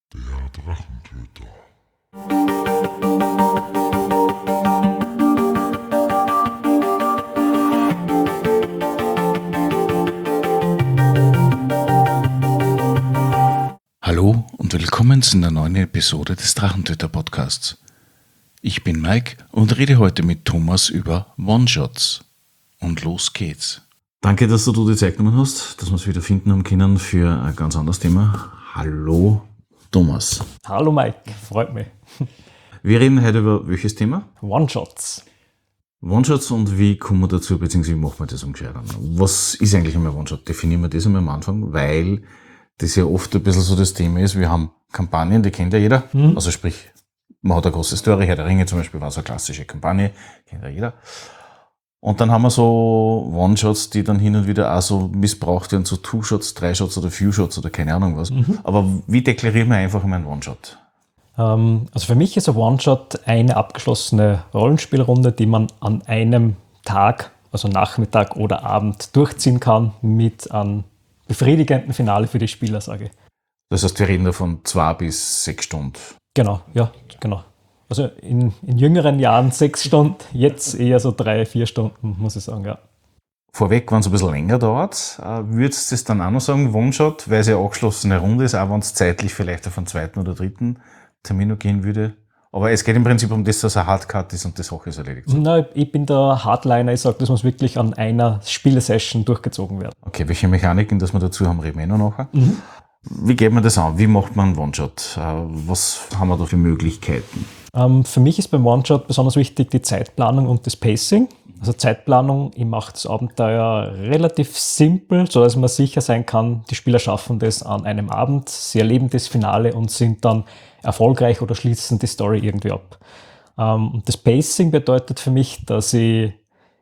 Der Drachentöter. Hallo und willkommen zu einer neuen Episode des Drachentöter-Podcasts. Ich bin Mike und rede heute mit Thomas über One-Shots. Und los geht's. Danke, dass du die Zeit genommen hast, dass wir es wieder finden haben können für ein ganz anderes Thema. Hallo, Thomas. Hallo Mike, freut mich. Wir reden heute über welches Thema? One-Shots. One-Shots und wie kommen wir dazu, beziehungsweise wie machen wir das umgescheit an? Was ist eigentlich einmal One-Shot? Definieren wir das einmal am Anfang, weil das ja oft ein bisschen so das Thema ist. Wir haben Kampagnen, die kennt ja jeder. Also sprich, man hat eine große Story, Herr der Ringe zum Beispiel war so eine klassische Kampagne, kennt ja jeder. Und dann haben wir so One-Shots, die dann hin und wieder auch so missbraucht werden, so Two-Shots, 3-Shots oder Few-Shots oder keine Ahnung was. Aber wie deklarieren wir einfach mal einen One-Shot? Also für mich ist ein One-Shot eine abgeschlossene Rollenspielrunde, die man an einem Tag, also Nachmittag oder Abend, durchziehen kann mit einem befriedigenden Finale für die Spieler, sage ich. Das heißt, wir reden da von 2 bis 6 Stunden. Genau, ja, genau. Also in jüngeren Jahren 6 Stunden, jetzt eher so 3-4 Stunden, muss ich sagen, ja. Vorweg, wenn es ein bisschen länger dauert, würdest du das dann auch noch sagen, One-Shot, weil es ja eine abgeschlossene Runde ist, auch wenn es zeitlich vielleicht auf einen zweiten oder dritten Termin noch gehen würde. Aber es geht im Prinzip um das, dass ein Hardcut ist und die Sache ist erledigt. Nein, ich bin der Hardliner, ich sage, das muss wirklich an einer Spielesession durchgezogen werden. Okay, welche Mechaniken, dass wir dazu haben, reden wir noch nachher. Wie geht man das an? Wie macht man einen One-Shot? Was haben wir da für Möglichkeiten? Für mich ist beim One-Shot besonders wichtig die Zeitplanung und das Pacing. Also Zeitplanung, ich mache das Abenteuer relativ simpel, sodass man sicher sein kann, die Spieler schaffen das an einem Abend, sie erleben das Finale und sind dann erfolgreich oder schließen die Story irgendwie ab. Und das Pacing bedeutet für mich, dass ich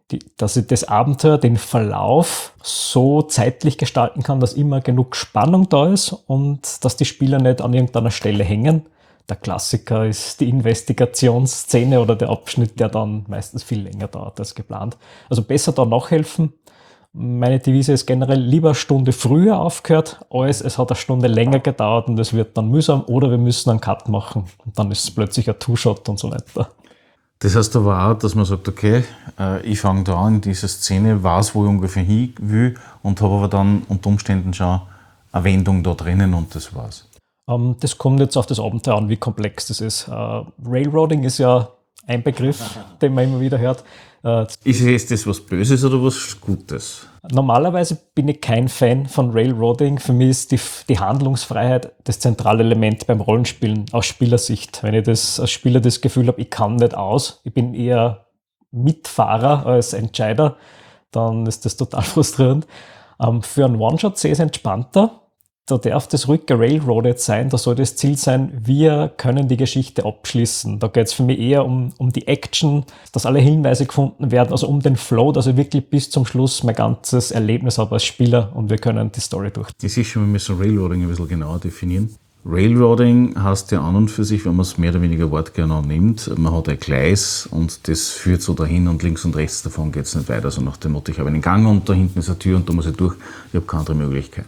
das Abenteuer, den Verlauf so zeitlich gestalten kann, dass immer genug Spannung da ist und dass die Spieler nicht an irgendeiner Stelle hängen. Der Klassiker ist die Investigationsszene oder der Abschnitt, der dann meistens viel länger dauert als geplant. Also besser da nachhelfen. Meine Devise ist generell lieber eine Stunde früher aufgehört, als es hat eine Stunde länger gedauert und es wird dann mühsam oder wir müssen einen Cut machen und dann ist es plötzlich ein Two-Shot und so weiter. Das heißt aber auch, dass man sagt, okay, ich fange da an in dieser Szene, weiß, wo ich ungefähr hin will und habe aber dann unter Umständen schon eine Wendung da drinnen und das war's. Das kommt jetzt auf das Abenteuer an, wie komplex das ist. Railroading ist ja ein Begriff, den man immer wieder hört. Ist das was Böses oder was Gutes? Normalerweise bin ich kein Fan von Railroading. Für mich ist die Handlungsfreiheit das zentrale Element beim Rollenspielen aus Spielersicht. Wenn ich als Spieler das Gefühl habe, ich kann nicht aus, ich bin eher Mitfahrer als Entscheider, dann ist das total frustrierend. Für einen One-Shot sehe ich es entspannter. Da darf das ruhig gerailroadet sein, da soll das Ziel sein, wir können die Geschichte abschließen. Da geht es für mich eher um die Action, dass alle Hinweise gefunden werden, also um den Flow, dass ich wirklich bis zum Schluss mein ganzes Erlebnis habe als Spieler und wir können die Story durch. Das ist schon, wir müssen Railroading ein bisschen genauer definieren. Railroading heißt ja an und für sich, wenn man es mehr oder weniger wortgenau nimmt, man hat ein Gleis und das führt so dahin und links und rechts davon geht es nicht weiter. Also nach dem Motto, ich habe einen Gang und da hinten ist eine Tür und da muss ich durch, ich habe keine andere Möglichkeit.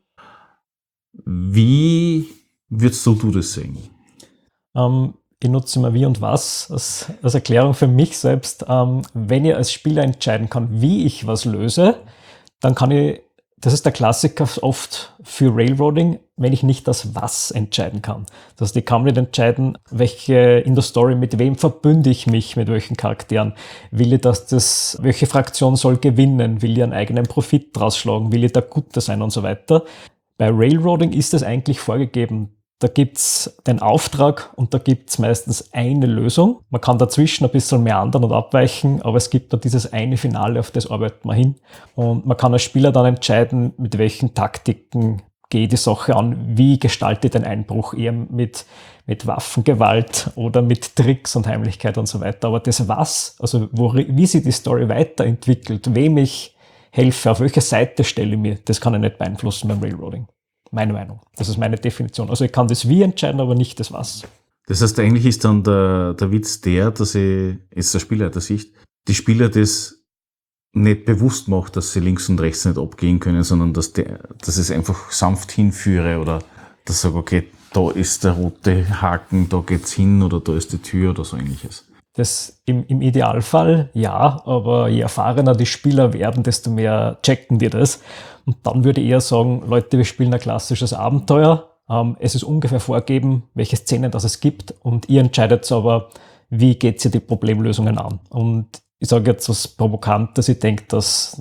Wie würdest du das sehen? Ich nutze immer wie und was als Erklärung für mich selbst. Wenn ich als Spieler entscheiden kann, wie ich was löse, dann kann ich, das ist der Klassiker oft für Railroading, wenn ich nicht das Was entscheiden kann. Das heißt, ich kann nicht entscheiden, welche in der Story, mit wem verbünde ich mich, mit welchen Charakteren. Will ich, welche Fraktion soll gewinnen? Will ich einen eigenen Profit draus schlagen? Will ich der Gute sein und so weiter? Bei Railroading ist es eigentlich vorgegeben. Da gibt's den Auftrag und da gibt's meistens eine Lösung. Man kann dazwischen ein bisschen meandern und abweichen, aber es gibt da dieses eine Finale, auf das arbeitet man hin. Und man kann als Spieler dann entscheiden, mit welchen Taktiken gehe ich die Sache an, wie gestalte ich den Einbruch, eher mit Waffengewalt oder mit Tricks und Heimlichkeit und so weiter. Aber das Was, also wie sich die Story weiterentwickelt, wem ich helfe, auf welche Seite stelle ich mir, das kann ich nicht beeinflussen beim Railroading. Meine Meinung. Das ist meine Definition. Also ich kann das Wie entscheiden, aber nicht das Was. Das heißt, eigentlich ist dann der Witz dass ich, jetzt der Spieler der Sicht, die Spieler das nicht bewusst macht, dass sie links und rechts nicht abgehen können, sondern dass ich es einfach sanft hinführe oder dass ich sage, okay, da ist der rote Haken, da geht's hin oder da ist die Tür oder so ähnliches. Das im Idealfall ja, aber je erfahrener die Spieler werden, desto mehr checken die das. Und dann würde ich eher sagen, Leute, wir spielen ein klassisches Abenteuer. Es ist ungefähr vorgegeben, welche Szenen das es gibt und ihr entscheidet aber, wie geht ihr die Problemlösungen an. Und ich sage jetzt was Provokantes, ich denke, dass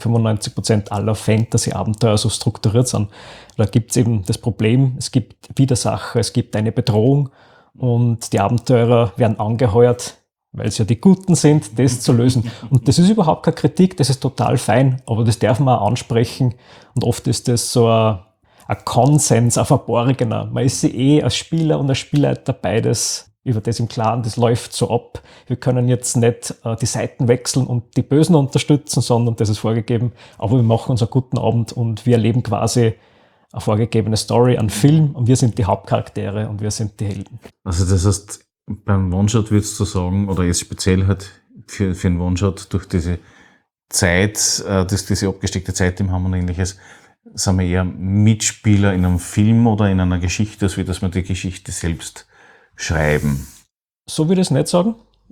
90-95% aller Fantasy-Abenteuer so strukturiert sind. Da gibt es eben das Problem, es gibt Widersacher, es gibt eine Bedrohung und die Abenteurer werden angeheuert, weil es ja die Guten sind, das zu lösen. Und das ist überhaupt keine Kritik, das ist total fein, aber das darf man auch ansprechen. Und oft ist das so ein Konsens, ein verborgener. Man ist sich als Spieler und als Spielleiter beides über das im Klaren, das läuft so ab. Wir können jetzt nicht die Seiten wechseln und die Bösen unterstützen, sondern das ist vorgegeben. Aber wir machen uns einen guten Abend und wir erleben quasi eine vorgegebene Story, einen Film und wir sind die Hauptcharaktere und wir sind die Helden. Also das heißt, beim One-Shot würdest du sagen, oder jetzt speziell halt für einen One-Shot durch diese Zeit, diese abgesteckte Zeit im haben und ähnliches, sind wir eher Mitspieler in einem Film oder in einer Geschichte, als wie dass wir die Geschichte selbst schreiben. So würde ich es nicht sagen.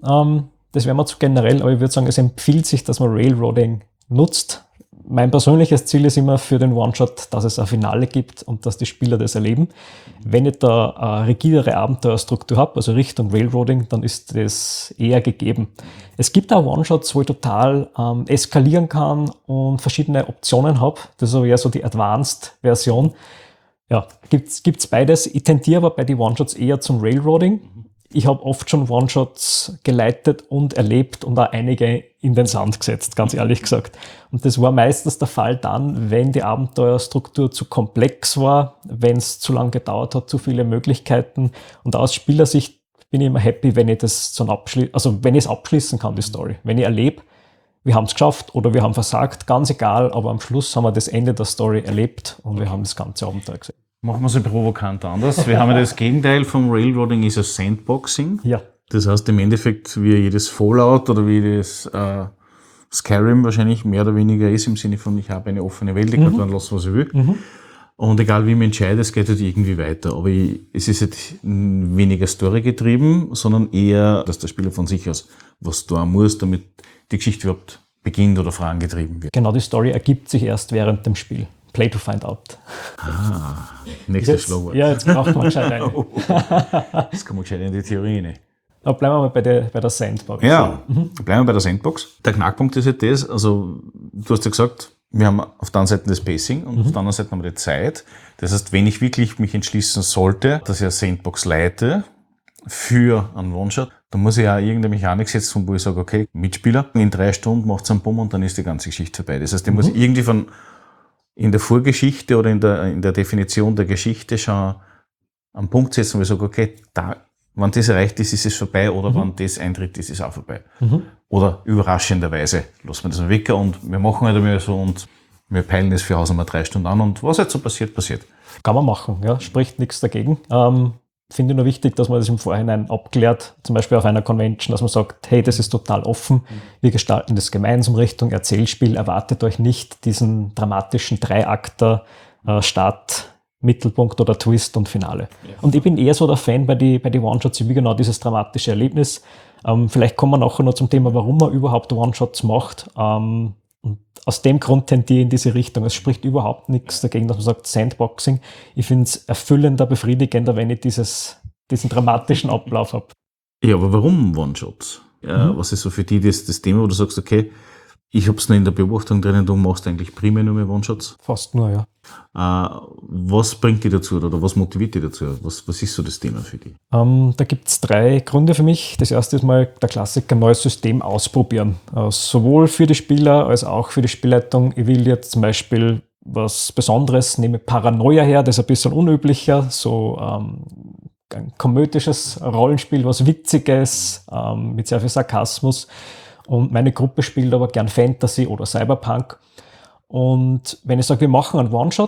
Das wäre mir zu generell, aber ich würde sagen, es empfiehlt sich, dass man Railroading nutzt. Mein persönliches Ziel ist immer für den One-Shot, dass es ein Finale gibt und dass die Spieler das erleben. Wenn ich da eine rigidere Abenteuerstruktur habe, also Richtung Railroading, dann ist das eher gegeben. Es gibt auch One-Shots, wo ich total eskalieren kann und verschiedene Optionen habe. Das ist aber eher so die Advanced-Version. Ja, gibt's beides. Ich tendiere aber bei den One-Shots eher zum Railroading. Ich habe oft schon One-Shots geleitet und erlebt und auch einige in den Sand gesetzt, ganz ehrlich gesagt. Und das war meistens der Fall dann, wenn die Abenteuerstruktur zu komplex war, wenn es zu lange gedauert hat, zu viele Möglichkeiten. Und aus Spielersicht bin ich immer happy, wenn ich das wenn ich es abschließen kann, die Story. Wenn ich erlebe, wir haben es geschafft oder wir haben versagt, ganz egal, aber am Schluss haben wir das Ende der Story erlebt und wir haben das ganze Abenteuer gesehen. Machen wir es provokant anders. Wir haben ja das Gegenteil vom Railroading, ist ja Sandboxing. Ja. Das heißt im Endeffekt, wie jedes Fallout oder wie jedes Skyrim wahrscheinlich mehr oder weniger ist, im Sinne von, ich habe eine offene Welt, ich kann dann lassen, was ich will. Und egal wie ich mich entscheide, es geht halt irgendwie weiter. Aber es ist halt weniger Story getrieben, sondern eher, dass der Spieler von sich aus was tun muss, damit die Geschichte überhaupt beginnt oder vorangetrieben wird. Genau, die Story ergibt sich erst während dem Spiel. Play to find out. Nächstes Schlagwort. Ja, jetzt braucht man gescheit eine. Jetzt kann man gescheit in die Theorie rein. Aber bleiben wir mal bei der Sandbox. Ja, bleiben wir bei der Sandbox. Der Knackpunkt ist halt das, also du hast ja gesagt, wir haben auf der einen Seite das Pacing und auf der anderen Seite haben wir die Zeit. Das heißt, wenn ich wirklich mich entschließen sollte, dass ich eine Sandbox leite für einen One-Shot, dann muss ich auch irgendeine Mechanik setzen, wo ich sage, okay, Mitspieler, in 3 Stunden macht's einen Bumm und dann ist die ganze Geschichte vorbei. Das heißt, ich muss irgendwie in der Vorgeschichte oder in der Definition der Geschichte schon einen Punkt setzen, wo ich sage, okay, wenn das erreicht ist, ist es vorbei, oder wenn das eintritt, ist es auch vorbei. Oder überraschenderweise lassen wir das mal weg und wir machen halt einmal so und wir peilen das für Haus einmal 3 Stunden an und was halt so passiert, passiert. Kann man machen, ja, spricht nichts dagegen. Finde ich nur wichtig, dass man das im Vorhinein abklärt, zum Beispiel auf einer Convention, dass man sagt, hey, das ist total offen, wir gestalten das gemeinsam Richtung Erzählspiel, erwartet euch nicht diesen dramatischen Dreiakter, Start, Mittelpunkt oder Twist und Finale. Ja. Und ich bin eher so der Fan bei die One-Shots, wie genau dieses dramatische Erlebnis. Vielleicht kommen wir nachher noch zum Thema, warum man überhaupt One-Shots macht. Und aus dem Grund tendiere ich in diese Richtung. Es spricht überhaupt nichts dagegen, dass man sagt Sandboxing. Ich finde es erfüllender, befriedigender, wenn ich diesen dramatischen Ablauf habe. Ja, aber warum One-Shots? Was ist so für dich das Thema, wo du sagst, okay, ich habe es nur in der Beobachtung drinnen, du machst eigentlich primär nur mehr One-Shots? Fast nur, ja. Was bringt dich dazu oder was motiviert dich dazu? Was ist so das Thema für dich? Da gibt es 3 Gründe für mich. Das erste ist mal der Klassiker, neues System ausprobieren. Sowohl für die Spieler als auch für die Spielleitung. Ich will jetzt zum Beispiel was Besonderes, nehme Paranoia her, das ist ein bisschen unüblicher, so ein komödisches Rollenspiel, was Witziges, mit sehr viel Sarkasmus. Und meine Gruppe spielt aber gern Fantasy oder Cyberpunk. Und wenn ich sage, wir machen einen One-Shot,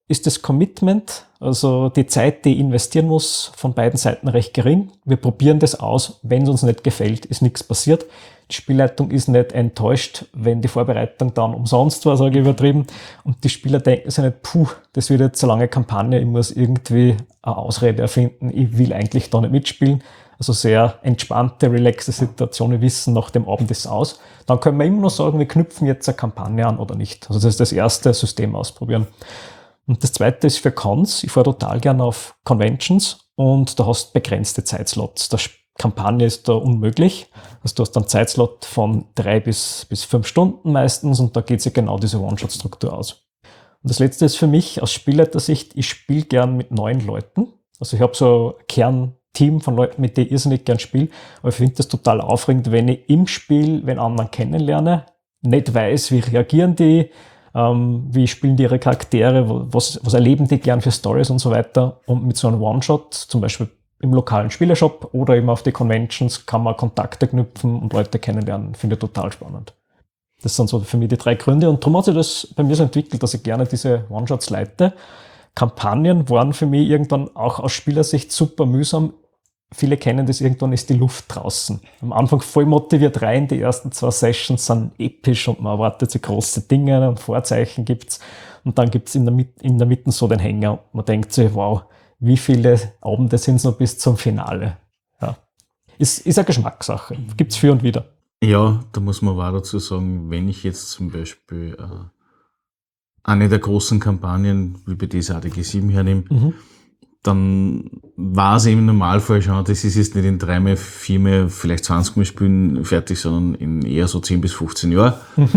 ist das Commitment, also die Zeit, die ich investieren muss, von beiden Seiten recht gering. Wir probieren das aus. Wenn es uns nicht gefällt, ist nichts passiert. Die Spielleitung ist nicht enttäuscht, wenn die Vorbereitung dann umsonst war, sage ich übertrieben. Und die Spieler denken sich nicht, das wird jetzt so lange Kampagne, ich muss irgendwie eine Ausrede erfinden, ich will eigentlich da nicht mitspielen. Also sehr entspannte, relaxte Situation, wir wissen, nach dem Abend ist es aus. Dann können wir immer noch sagen, wir knüpfen jetzt eine Kampagne an oder nicht. Also das ist das erste System ausprobieren. Und das zweite ist für Cons. Ich fahre total gerne auf Conventions und da hast du begrenzte Zeitslots. Die Kampagne ist da unmöglich. Also du hast einen Zeitslot von 3 bis 5 Stunden meistens und da geht sich genau diese One-Shot-Struktur aus. Und das letzte ist für mich aus Spielleitersicht, ich spiele gern mit neuen Leuten. Also ich habe so ein Kernteam von Leuten, mit denen ich irrsinnig gern spiele, aber ich finde das total aufregend, wenn ich im Spiel, wenn anderen kennenlerne, nicht weiß, wie reagieren die, wie spielen die ihre Charaktere, was erleben die gern für Stories und so weiter. Und mit so einem One-Shot, zum Beispiel im lokalen Spieleshop oder eben auf die Conventions, kann man Kontakte knüpfen und Leute kennenlernen. Finde ich total spannend. Das sind so für mich die 3 Gründe. Und darum hat sich das bei mir so entwickelt, dass ich gerne diese One-Shots leite. Kampagnen waren für mich irgendwann auch aus Spielersicht super mühsam. Viele kennen das, irgendwann ist die Luft draußen. Am Anfang voll motiviert rein, die ersten 2 Sessions sind episch und man erwartet so große Dinge und Vorzeichen gibt's. Und dann gibt's in der Mitte so den Hänger. Man denkt sich, wow, wie viele Abende sind es noch bis zum Finale? Ja. Ist eine Geschmackssache. Gibt's für und wieder. Ja, da muss man aber auch dazu sagen, wenn ich jetzt zum Beispiel eine der großen Kampagnen, wie bei dieser ADG7 hernehme, dann war es im Normalfall schon, das ist jetzt nicht in 3 Mal, 4 Mal, vielleicht 20 Mal Spielen fertig, sondern in eher so 10 bis 15 Jahren.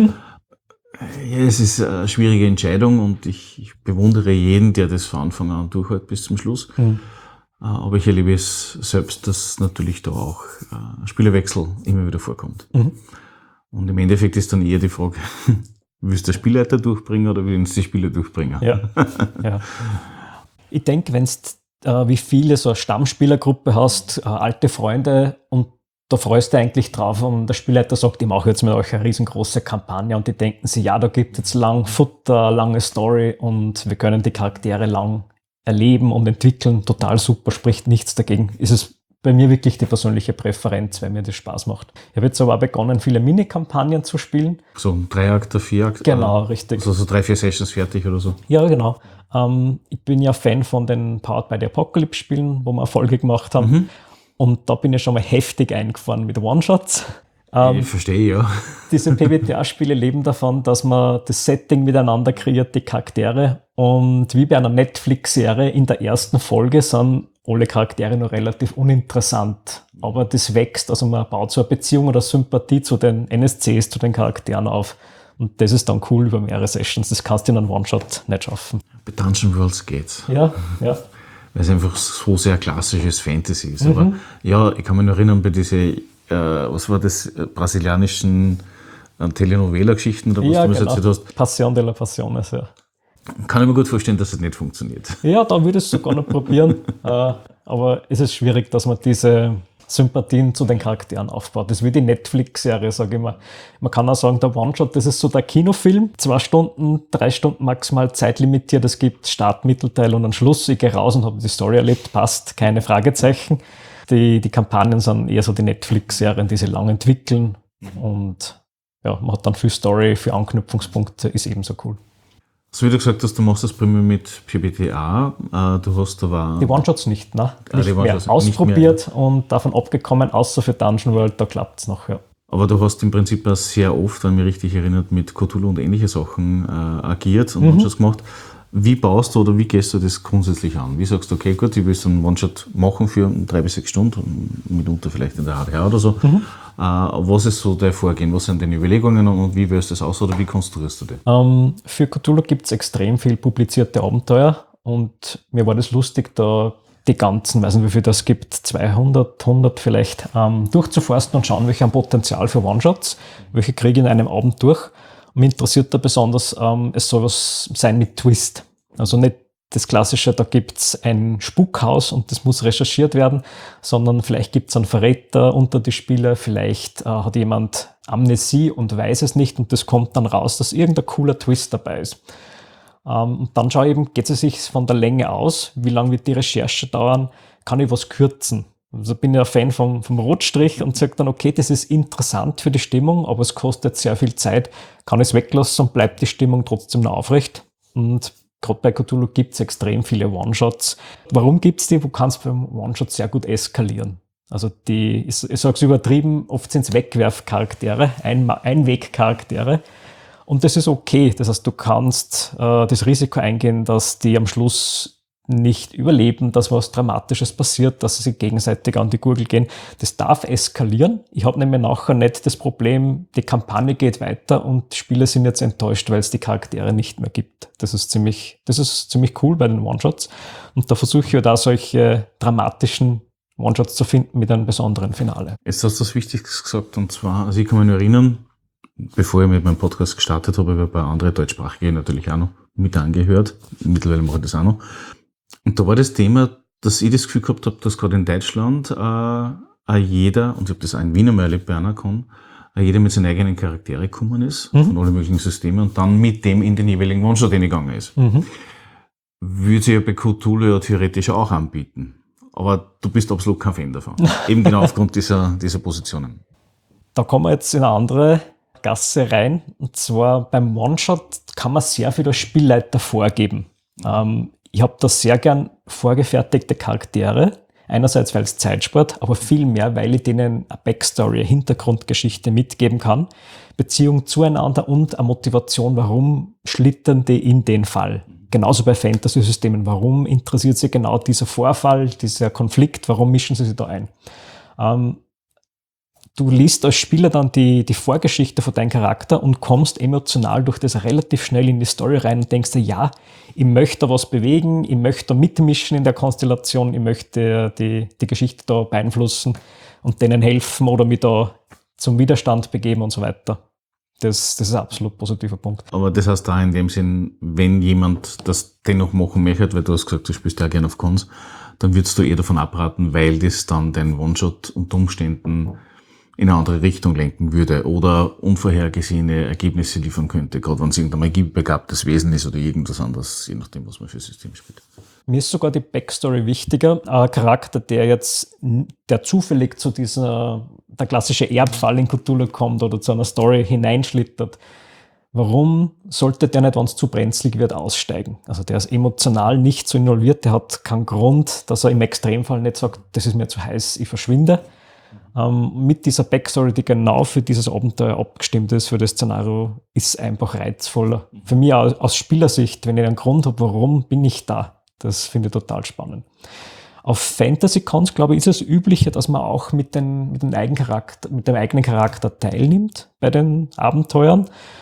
Ja, es ist eine schwierige Entscheidung und ich bewundere jeden, der das von Anfang an durchhält bis zum Schluss. Aber ich erlebe es selbst, dass natürlich da auch Spielerwechsel immer wieder vorkommt. Und im Endeffekt ist dann eher die Frage, willst du den Spielleiter durchbringen oder willst du die Spieler durchbringen? Ja. Ich denke, wenn du wie viele so eine Stammspielergruppe hast, alte Freunde und da freust du eigentlich drauf und der Spielleiter sagt, ich mache jetzt mit euch eine riesengroße Kampagne und die denken sich, ja, da gibt es jetzt lang Futter, lange Story und wir können die Charaktere lang erleben und entwickeln. Total super, spricht nichts dagegen. Ist es bei mir wirklich die persönliche Präferenz, weil mir das Spaß macht. Ich habe jetzt aber auch begonnen, viele Minikampagnen zu spielen. So 3 Akte, 4 Akte? Genau, richtig. Also so 3, 4 Sessions fertig oder so? Ja, genau. Ich bin ja Fan von den Powered by the Apocalypse Spielen, wo wir Erfolge gemacht haben. Und da bin ich schon mal heftig eingefahren mit One-Shots. Ich verstehe, ja. Diese PBTA-Spiele leben davon, dass man das Setting miteinander kreiert, die Charaktere. Und wie bei einer Netflix-Serie in der ersten Folge sind alle Charaktere noch relativ uninteressant. Aber das wächst, also man baut so eine Beziehung oder Sympathie zu den NSCs, zu den Charakteren auf. Und das ist dann cool über mehrere Sessions. Das kannst du in einem One-Shot nicht schaffen. Bei Dungeon Worlds geht's. Ja. Weil es einfach so sehr klassisches Fantasy ist. Aber ja, ich kann mich noch erinnern, bei diese, was war das, brasilianischen Telenovela-Geschichten, oder was Ja, du mir genau. erzählt hast. Passion de la Passiones, ja. Kann ich mir gut vorstellen, dass es nicht funktioniert. Ja, da würde ich es sogar noch probieren. Aber es ist schwierig, dass man diese Sympathien zu den Charakteren aufbaut. Das ist wie die Netflix-Serie, sage ich mal. Man kann auch sagen, der One-Shot, das ist so der Kinofilm. 2 Stunden, 3 Stunden maximal zeitlimitiert. Es gibt Start, Mittelteil und einen Schluss. Ich gehe raus und habe die Story erlebt. Passt, keine Fragezeichen. Die Kampagnen sind eher so die Netflix-Serien, die sie lang entwickeln. Und ja, man hat dann viel Story, viel Anknüpfungspunkte, ist ebenso cool. So wie du gesagt hast, du machst das primär mit PBTA. Du hast aber... Die One-Shots nicht, ne? Die Nicht mehr One-Shots ausprobiert und davon abgekommen, außer für Dungeon World, da klappt es noch, ja. Aber du hast im Prinzip auch sehr oft, wenn mich richtig erinnert, mit Cthulhu und ähnliche Sachen agiert und One-Shots gemacht. Wie baust du oder wie gehst du das grundsätzlich an? Wie sagst du, okay, gut, ich will so einen One-Shot machen für 3 bis 6 Stunden, mitunter vielleicht in der HDR oder so. Was ist so dein Vorgehen? Was sind deine Überlegungen und wie wählst du das aus oder wie konstruierst du das? Für Cthulhu gibt es extrem viel publizierte Abenteuer und mir war das lustig, da die ganzen, weiß nicht wie viel das gibt, 200, 100 vielleicht, durchzuforsten und schauen, welche haben Potenzial für One-Shots, welche kriege ich in einem Abend durch. Mich interessiert da besonders, es soll was sein mit Twist. Also nicht das Klassische, da gibt's ein Spukhaus und das muss recherchiert werden, sondern vielleicht gibt's einen Verräter unter die Spieler, vielleicht hat jemand Amnesie und weiß es nicht und das kommt dann raus, dass irgendein cooler Twist dabei ist. Und dann schaue ich eben, geht es sich von der Länge aus, wie lange wird die Recherche dauern, kann ich was kürzen. Also bin ich ein Fan vom Rotstrich und sage dann, okay, das ist interessant für die Stimmung, aber es kostet sehr viel Zeit, kann ich es weglassen und bleibt die Stimmung trotzdem noch aufrecht. Und gerade bei Cthulhu gibt es extrem viele One-Shots. Warum gibt es die? Du kannst beim One-Shot sehr gut eskalieren. Also ich sage es übertrieben, oft sind es Wegwerfcharaktere, Einwegcharaktere. Und das ist okay. Das heißt, du kannst das Risiko eingehen, dass die am Schluss nicht überleben, dass was Dramatisches passiert, dass sie sich gegenseitig an die Gurgel gehen. Das darf eskalieren. Ich habe nämlich nachher nicht das Problem, die Kampagne geht weiter und die Spieler sind jetzt enttäuscht, weil es die Charaktere nicht mehr gibt. Das ist ziemlich cool bei den One-Shots. Und da versuche ich ja da solche dramatischen One-Shots zu finden mit einem besonderen Finale. Jetzt hast du was Wichtiges gesagt, und zwar, also ich kann mich nur erinnern, bevor ich mit meinem Podcast gestartet habe, habe ich bei anderen deutschsprachigen natürlich auch noch mit angehört. Mittlerweile mache ich das auch noch. Und da war das Thema, dass ich das Gefühl gehabt habe, dass gerade in Deutschland jeder, und ich habe das auch in Wien einmal erlebt bei einer Con, jeder mit seinen eigenen Charaktere gekommen ist, von allen möglichen Systemen, und dann mit dem in den jeweiligen One-Shot hingegangen ist. Würde sich ja bei Cthulhu ja theoretisch auch anbieten. Aber du bist absolut kein Fan davon. Eben genau aufgrund dieser Positionen. Da kommen wir jetzt in eine andere Gasse rein. Und zwar beim One-Shot kann man sehr viel als Spielleiter vorgeben. Ich habe da sehr gern vorgefertigte Charaktere. Einerseits, weil es Zeitsport, aber viel mehr, weil ich denen eine Backstory, eine Hintergrundgeschichte mitgeben kann. Beziehung zueinander und eine Motivation, warum schlittern die in den Fall. Genauso bei Fantasy-Systemen. Warum interessiert sie genau dieser Vorfall, dieser Konflikt? Warum mischen sie sich da ein? Du liest als Spieler dann die Vorgeschichte von deinem Charakter und kommst emotional durch das relativ schnell in die Story rein und denkst dir, ja, ich möchte was bewegen, ich möchte mitmischen in der Konstellation, ich möchte die Geschichte da beeinflussen und denen helfen oder mich da zum Widerstand begeben und so weiter. Das ist ein absolut positiver Punkt. Aber das heißt da in dem Sinn, wenn jemand das dennoch machen möchte, weil du hast gesagt, du spielst ja gerne auf Cons, dann würdest du eher davon abraten, weil das dann dein One-Shot unter Umständen in eine andere Richtung lenken würde oder unvorhergesehene Ergebnisse liefern könnte, gerade wenn es irgendein magiebegabtes Wesen ist oder irgendwas anderes, je nachdem, was man für System spielt. Mir ist sogar die Backstory wichtiger. Ein Charakter, der zufällig zu der klassische Erbfall in Cthulhu kommt oder zu einer Story hineinschlittert. Warum sollte der nicht, wenn es zu brenzlig wird, aussteigen? Also der ist emotional nicht so involviert, der hat keinen Grund, dass er im Extremfall nicht sagt, das ist mir zu heiß, ich verschwinde. Mit dieser Backstory, die genau für dieses Abenteuer abgestimmt ist, für das Szenario, ist einfach reizvoller. Für mich aus Spielersicht, wenn ich einen Grund habe, warum bin ich da? Das finde ich total spannend. Auf Fantasy-Cons, glaube ich, ist es üblicher, dass man auch mit dem eigenen Charakter teilnimmt bei den Abenteuern.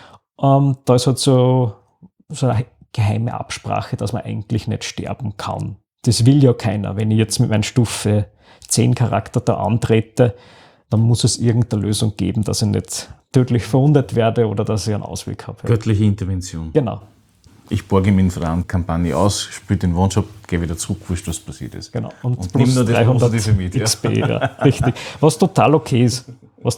Da ist halt so eine geheime Absprache, dass man eigentlich nicht sterben kann. Das will ja keiner. Wenn ich jetzt mit meiner Stufe 10 Charakter da antrete, dann muss es irgendeine Lösung geben, dass ich nicht tödlich verwundet werde oder dass ich einen Ausweg habe. Göttliche Intervention. Genau. Ich borge mich in der Kampagne aus, spiele den One-Shot, gehe wieder zurück, wurscht, was passiert ist. Genau. Und nimm nur das Positive mit. XP, ja. Richtig. Was total okay ist.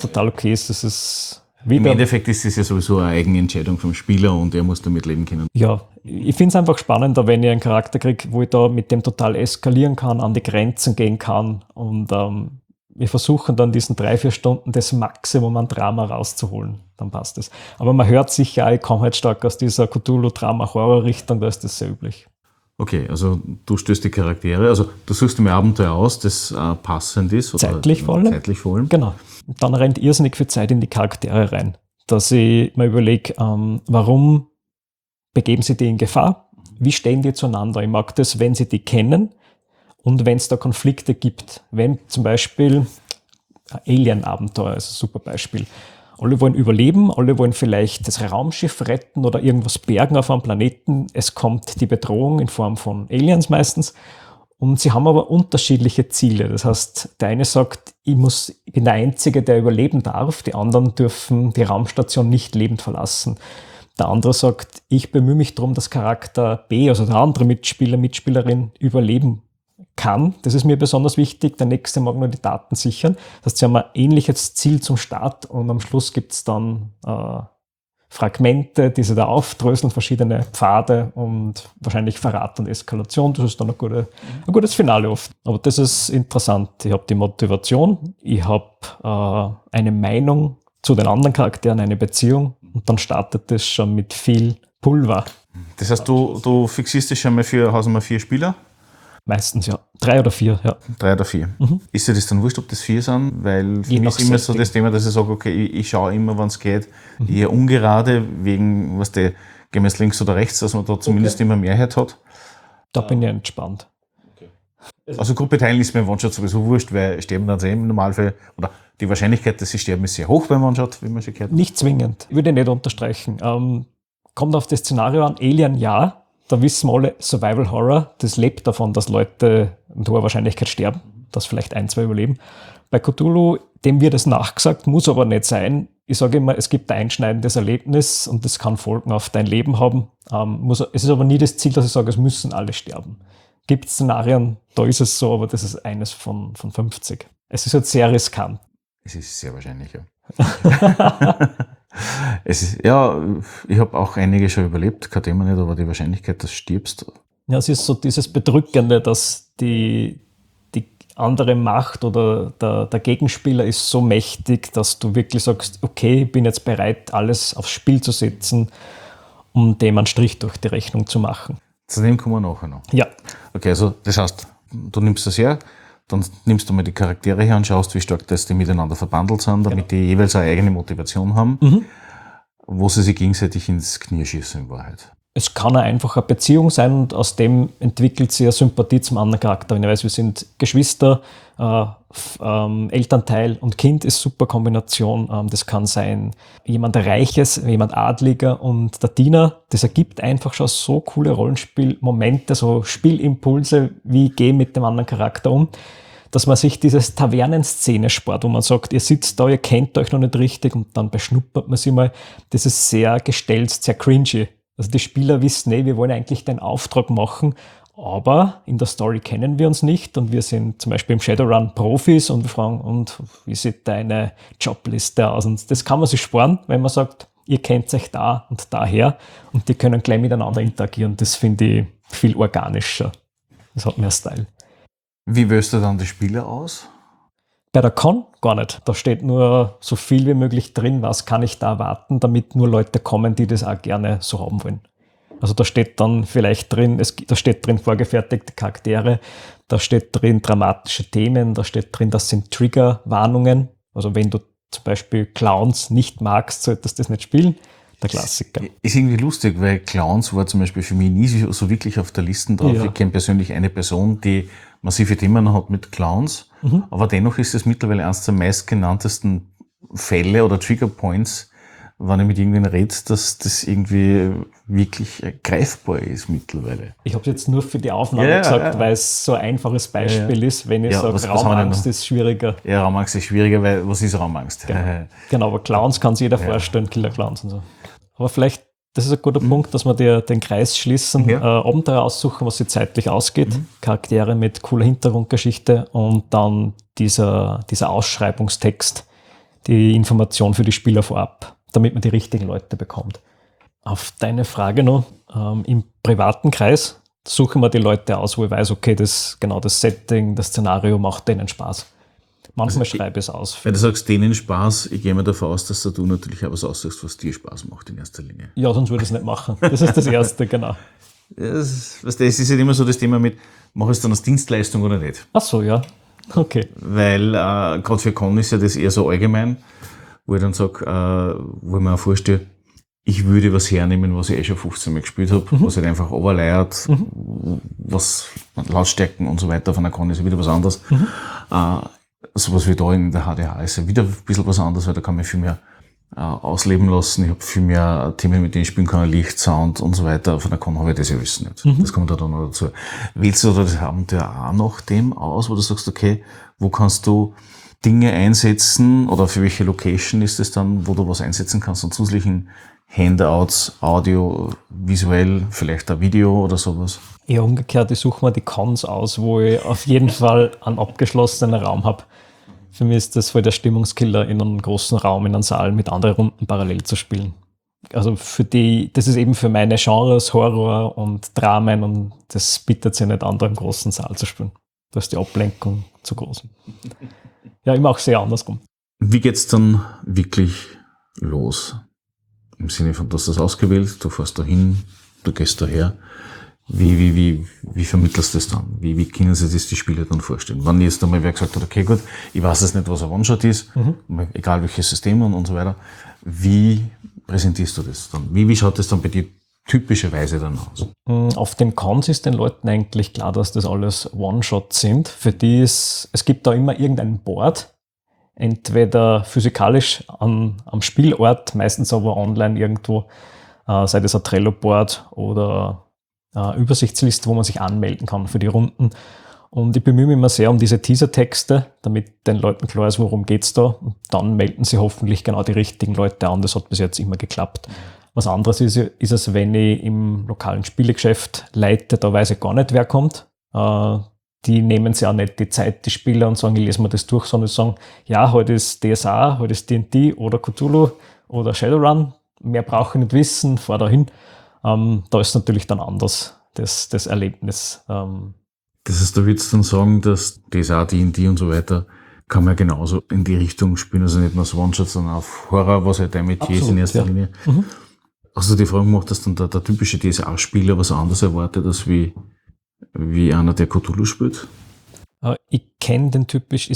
Das ist im Endeffekt ist es ja sowieso eine eigene Entscheidung vom Spieler und er muss damit leben können. Ja, ich finde es einfach spannender, wenn ich einen Charakter kriege, wo ich da mit dem total eskalieren kann, an die Grenzen gehen kann und wir versuchen dann diesen 3-4 Stunden das Maximum an Drama rauszuholen. Dann passt es. Aber man hört sicher auch, ich komme halt stark aus dieser Cthulhu-Drama-Horror-Richtung, da ist das sehr üblich. Okay, also du stößt die Charaktere, also du suchst dir ein Abenteuer aus, das passend ist. Oder zeitlich vor allem. Genau. Und dann rennt irrsinnig viel Zeit in die Charaktere rein. Dass ich mir überlege, warum begeben sie die in Gefahr? Wie stehen die zueinander? Ich mag das, wenn sie die kennen und wenn es da Konflikte gibt. Wenn zum Beispiel Alien-Abenteuer ist ein super Beispiel. Alle wollen überleben, alle wollen vielleicht das Raumschiff retten oder irgendwas bergen auf einem Planeten. Es kommt die Bedrohung in Form von Aliens meistens. Und sie haben aber unterschiedliche Ziele. Das heißt, der eine sagt, ich bin der Einzige, der überleben darf. Die anderen dürfen die Raumstation nicht lebend verlassen. Der andere sagt, ich bemühe mich darum, dass Charakter B, also der andere Mitspieler, Mitspielerin, überleben kann. Das ist mir besonders wichtig. Der nächste mag nur die Daten sichern. Das heißt, sie haben ein ähnliches Ziel zum Start und am Schluss gibt es dann Fragmente, die sie da aufdröseln, verschiedene Pfade und wahrscheinlich Verrat und Eskalation. Das ist dann ein gutes Finale oft. Aber das ist interessant. Ich habe die Motivation, ich habe eine Meinung zu den anderen Charakteren, eine Beziehung und dann startet das schon mit viel Pulver. Das heißt, du fixierst dich schon mal für Hausnummer 4 Spieler? Meistens ja. 3 oder 4, ja. 3 oder 4. Ist dir das dann wurscht, ob das 4 sind? Weil für Je mich nach ist immer so Setting. das Thema, dass ich sage, okay, ich schaue immer, wann es geht, eher ungerade, wegen, was der, gehen wir jetzt links oder rechts, dass man da zumindest immer Mehrheit hat. Da bin ich entspannt. Also Gruppe teilen ist beim One-Shot sowieso wurscht, weil sterben dann im Normalfall, oder die Wahrscheinlichkeit, dass sie sterben, ist sehr hoch beim One-Shot, wie man schon gehört hat. Nicht zwingend. Ich würde nicht unterstreichen. Kommt auf das Szenario an. Alien ja. Da wissen wir alle, Survival Horror, das lebt davon, dass Leute mit hoher Wahrscheinlichkeit sterben, dass vielleicht 1, 2 überleben. Bei Cthulhu, dem wird es nachgesagt, muss aber nicht sein. Ich sage immer, es gibt ein einschneidendes Erlebnis und das kann Folgen auf dein Leben haben. Es ist aber nie das Ziel, dass ich sage, es müssen alle sterben. Gibt Szenarien, da ist es so, aber das ist eines von 50. Es ist jetzt sehr riskant. Es ist sehr wahrscheinlich, ja. Ja, ich habe auch einige schon überlebt, kein Thema nicht, aber die Wahrscheinlichkeit, dass du stirbst. Ja, es ist so dieses Bedrückende, dass die andere Macht oder der Gegenspieler ist so mächtig, dass du wirklich sagst, okay, ich bin jetzt bereit, alles aufs Spiel zu setzen, um dem einen Strich durch die Rechnung zu machen. Zu dem kommen wir nachher noch. Ja, Okay, also das heißt, du nimmst das her, dann nimmst du mal die Charaktere her und schaust, wie stark das die miteinander verbandelt sind, damit die jeweils eine eigene Motivation haben, wo sie sich gegenseitig ins Knie schießen in Wahrheit. es kann einfach eine Beziehung sein und aus dem entwickelt sich eine Sympathie zum anderen Charakter. Wenn ich weiß, wir sind Geschwister, Elternteil und Kind ist super Kombination. Das kann sein jemand Reiches, jemand Adliger und der Diener. Das ergibt einfach schon so coole Rollenspielmomente, so Spielimpulse, wie ich gehe mit dem anderen Charakter um, dass man sich dieses Tavernenszene spart, wo man sagt, ihr sitzt da, ihr kennt euch noch nicht richtig und dann beschnuppert man sie mal. Das ist sehr gestelzt, sehr cringy. Also die Spieler wissen, wir wollen eigentlich den Auftrag machen, aber in der Story kennen wir uns nicht und wir sind zum Beispiel im Shadowrun Profis und wir fragen, und wie sieht deine Jobliste aus? Und das kann man sich sparen, wenn man sagt, ihr kennt euch da und daher und die können gleich miteinander interagieren. Das finde ich viel organischer. Das hat mehr Style. Wie wählst du dann die Spieler aus? Bei der Con gar nicht. Da steht nur so viel wie möglich drin, was kann ich da erwarten, damit nur Leute kommen, die das auch gerne so haben wollen. Also da steht dann vielleicht drin, da steht drin vorgefertigte Charaktere, da steht drin dramatische Themen, da steht drin, das sind Triggerwarnungen. Also wenn du zum Beispiel Clowns nicht magst, solltest du das nicht spielen. Der Klassiker. Ist irgendwie lustig, weil Clowns war zum Beispiel für mich nie so wirklich auf der Liste drauf. Ja. Ich kenne persönlich eine Person, die massive Themen hat mit Clowns, aber dennoch ist es mittlerweile eines der meistgenanntesten Fälle oder Trigger Points, wenn ich mit irgendwen rede, dass das irgendwie wirklich greifbar ist mittlerweile. Ich habe es jetzt nur für die Aufnahme gesagt, weil es so ein einfaches Beispiel ist. Wenn ich sage, was haben wir denn Raumangst noch? ist schwieriger. Ja, Raumangst ist schwieriger, weil was ist Raumangst? Genau, aber Clowns kann sich jeder vorstellen, Killer-Clowns und so. Aber vielleicht, das ist ein guter Punkt, dass wir den Kreis schließen, Abenteuer aussuchen, was sich zeitlich ausgeht, Charaktere mit cooler Hintergrundgeschichte und dann dieser Ausschreibungstext, die Information für die Spieler vorab, damit man die richtigen Leute bekommt. Auf deine Frage noch, im privaten Kreis suchen wir die Leute aus, wo ich weiß, okay, das Setting, das Szenario macht denen Spaß. Manchmal schreibe ich es aus. Weil du sagst, denen Spaß, ich gehe mal davon aus, dass du natürlich auch was aussuchst, was dir Spaß macht in erster Linie. Ja, sonst würde ich es nicht machen. Das ist das Erste, genau. Das ist halt immer so das Thema mit, mach ich es dann als Dienstleistung oder nicht? Ach so, ja. Okay. Weil gerade für Con ist ja das eher so allgemein, wo ich dann sage, wo ich mir auch vorstelle, ich würde was hernehmen, was ich schon 15 Mal gespielt habe, was halt einfach overleiert, was Lautstärken und so weiter von der Con ist ja wieder was anderes. Sowas wie da in der HDH ist ja wieder ein bisschen was anderes, weil da kann man viel mehr ausleben lassen. Ich habe viel mehr Themen, mit denen ich spielen kann, Licht, Sound und so weiter. Von der Con habe ich das ja alles nicht. Das kommt da dann noch dazu. Wählst du da das Abenteuer auch nach dem aus, wo du sagst, okay, wo kannst du Dinge einsetzen oder für welche Location ist es dann, wo du was einsetzen kannst an zusätzlichen Handouts, Audio, visuell, vielleicht ein Video oder sowas? Eher umgekehrt, ich suche mir die Cons aus, wo ich auf jeden Fall einen abgeschlossenen Raum habe. Für mich ist das voll der Stimmungskiller, in einem großen Raum, in einem Saal mit anderen Runden parallel zu spielen. Also das ist eben für meine Genres, Horror und Dramen, und das bietet sich nicht an, da im großen Saal zu spielen. Da ist die Ablenkung zu groß. Ja, ich mache es sehr andersrum. Wie geht's dann wirklich los? Im Sinne von, du hast das ausgewählt, du fährst dahin, du gehst daher. Wie vermittelst du das dann? Wie können sich das die Spieler dann vorstellen? Wenn jetzt einmal wer gesagt hat, okay, gut, ich weiß jetzt nicht, was ein One-Shot ist, egal welches System und so weiter, wie präsentierst du das dann? Wie schaut das dann bei dir typischerweise dann aus? Auf den Cons ist den Leuten eigentlich klar, dass das alles One-Shots sind. Für die es gibt da immer irgendein Board, entweder physikalisch am Spielort, meistens aber online irgendwo, sei das ein Trello-Board oder Übersichtsliste, wo man sich anmelden kann für die Runden. Und ich bemühe mich immer sehr um diese Teaser-Texte, damit den Leuten klar ist, worum geht's da. Und dann melden sie hoffentlich genau die richtigen Leute an. Das hat bis jetzt immer geklappt. Was anderes ist es, wenn ich im lokalen Spielegeschäft leite, da weiß ich gar nicht, wer kommt. Die nehmen sich auch nicht die Zeit, die Spieler, und sagen, ich lese mir das durch, sondern sagen, ja, heute ist DSA, heute ist D&D oder Cthulhu oder Shadowrun. Mehr brauche ich nicht wissen, fahr da hin. Da ist natürlich dann anders, das Erlebnis. Das heißt, da würdest du dann sagen, dass DSA, D&D und so weiter kann man genauso in die Richtung spielen, also nicht nur so One-Shot, sondern auf Horror, was halt dein Metier ist in erster Linie. Hast du die Frage gemacht, dass dann der typische DSA-Spieler was anderes erwartet, als wie einer, der Cthulhu spielt? Ich kenne den typischen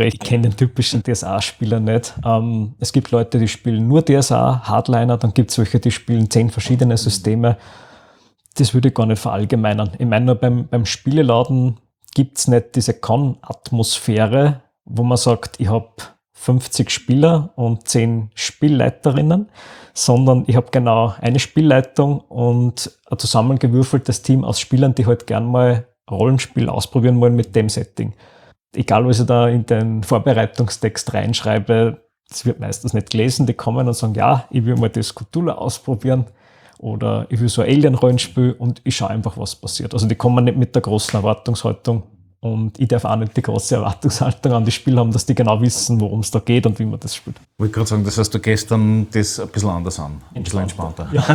DSA-Spieler nicht. Es gibt Leute, die spielen nur DSA, Hardliner, dann gibt es welche, die spielen 10 verschiedene Systeme. Das würde ich gar nicht verallgemeinern. Ich meine, nur beim Spieleladen gibt es nicht diese Con-Atmosphäre, wo man sagt, ich habe 50 Spieler und 10 Spielleiterinnen, sondern ich habe genau eine Spielleitung und ein zusammengewürfeltes Team aus Spielern, die halt gern mal Rollenspiel ausprobieren wollen mit dem Setting. Egal, was ich da in den Vorbereitungstext reinschreibe, das wird meistens nicht gelesen. Die kommen und sagen, ja, ich will mal das Cthulhu ausprobieren oder ich will so ein Alien-Rollenspiel, und ich schaue einfach, was passiert. Also die kommen nicht mit der großen Erwartungshaltung, und ich darf auch nicht die große Erwartungshaltung an die Spieler haben, dass die genau wissen, worum es da geht und wie man das spielt. Ich wollte gerade sagen, das heißt, du gehst dann das ein bisschen anders an, ein bisschen entspannter. Ja.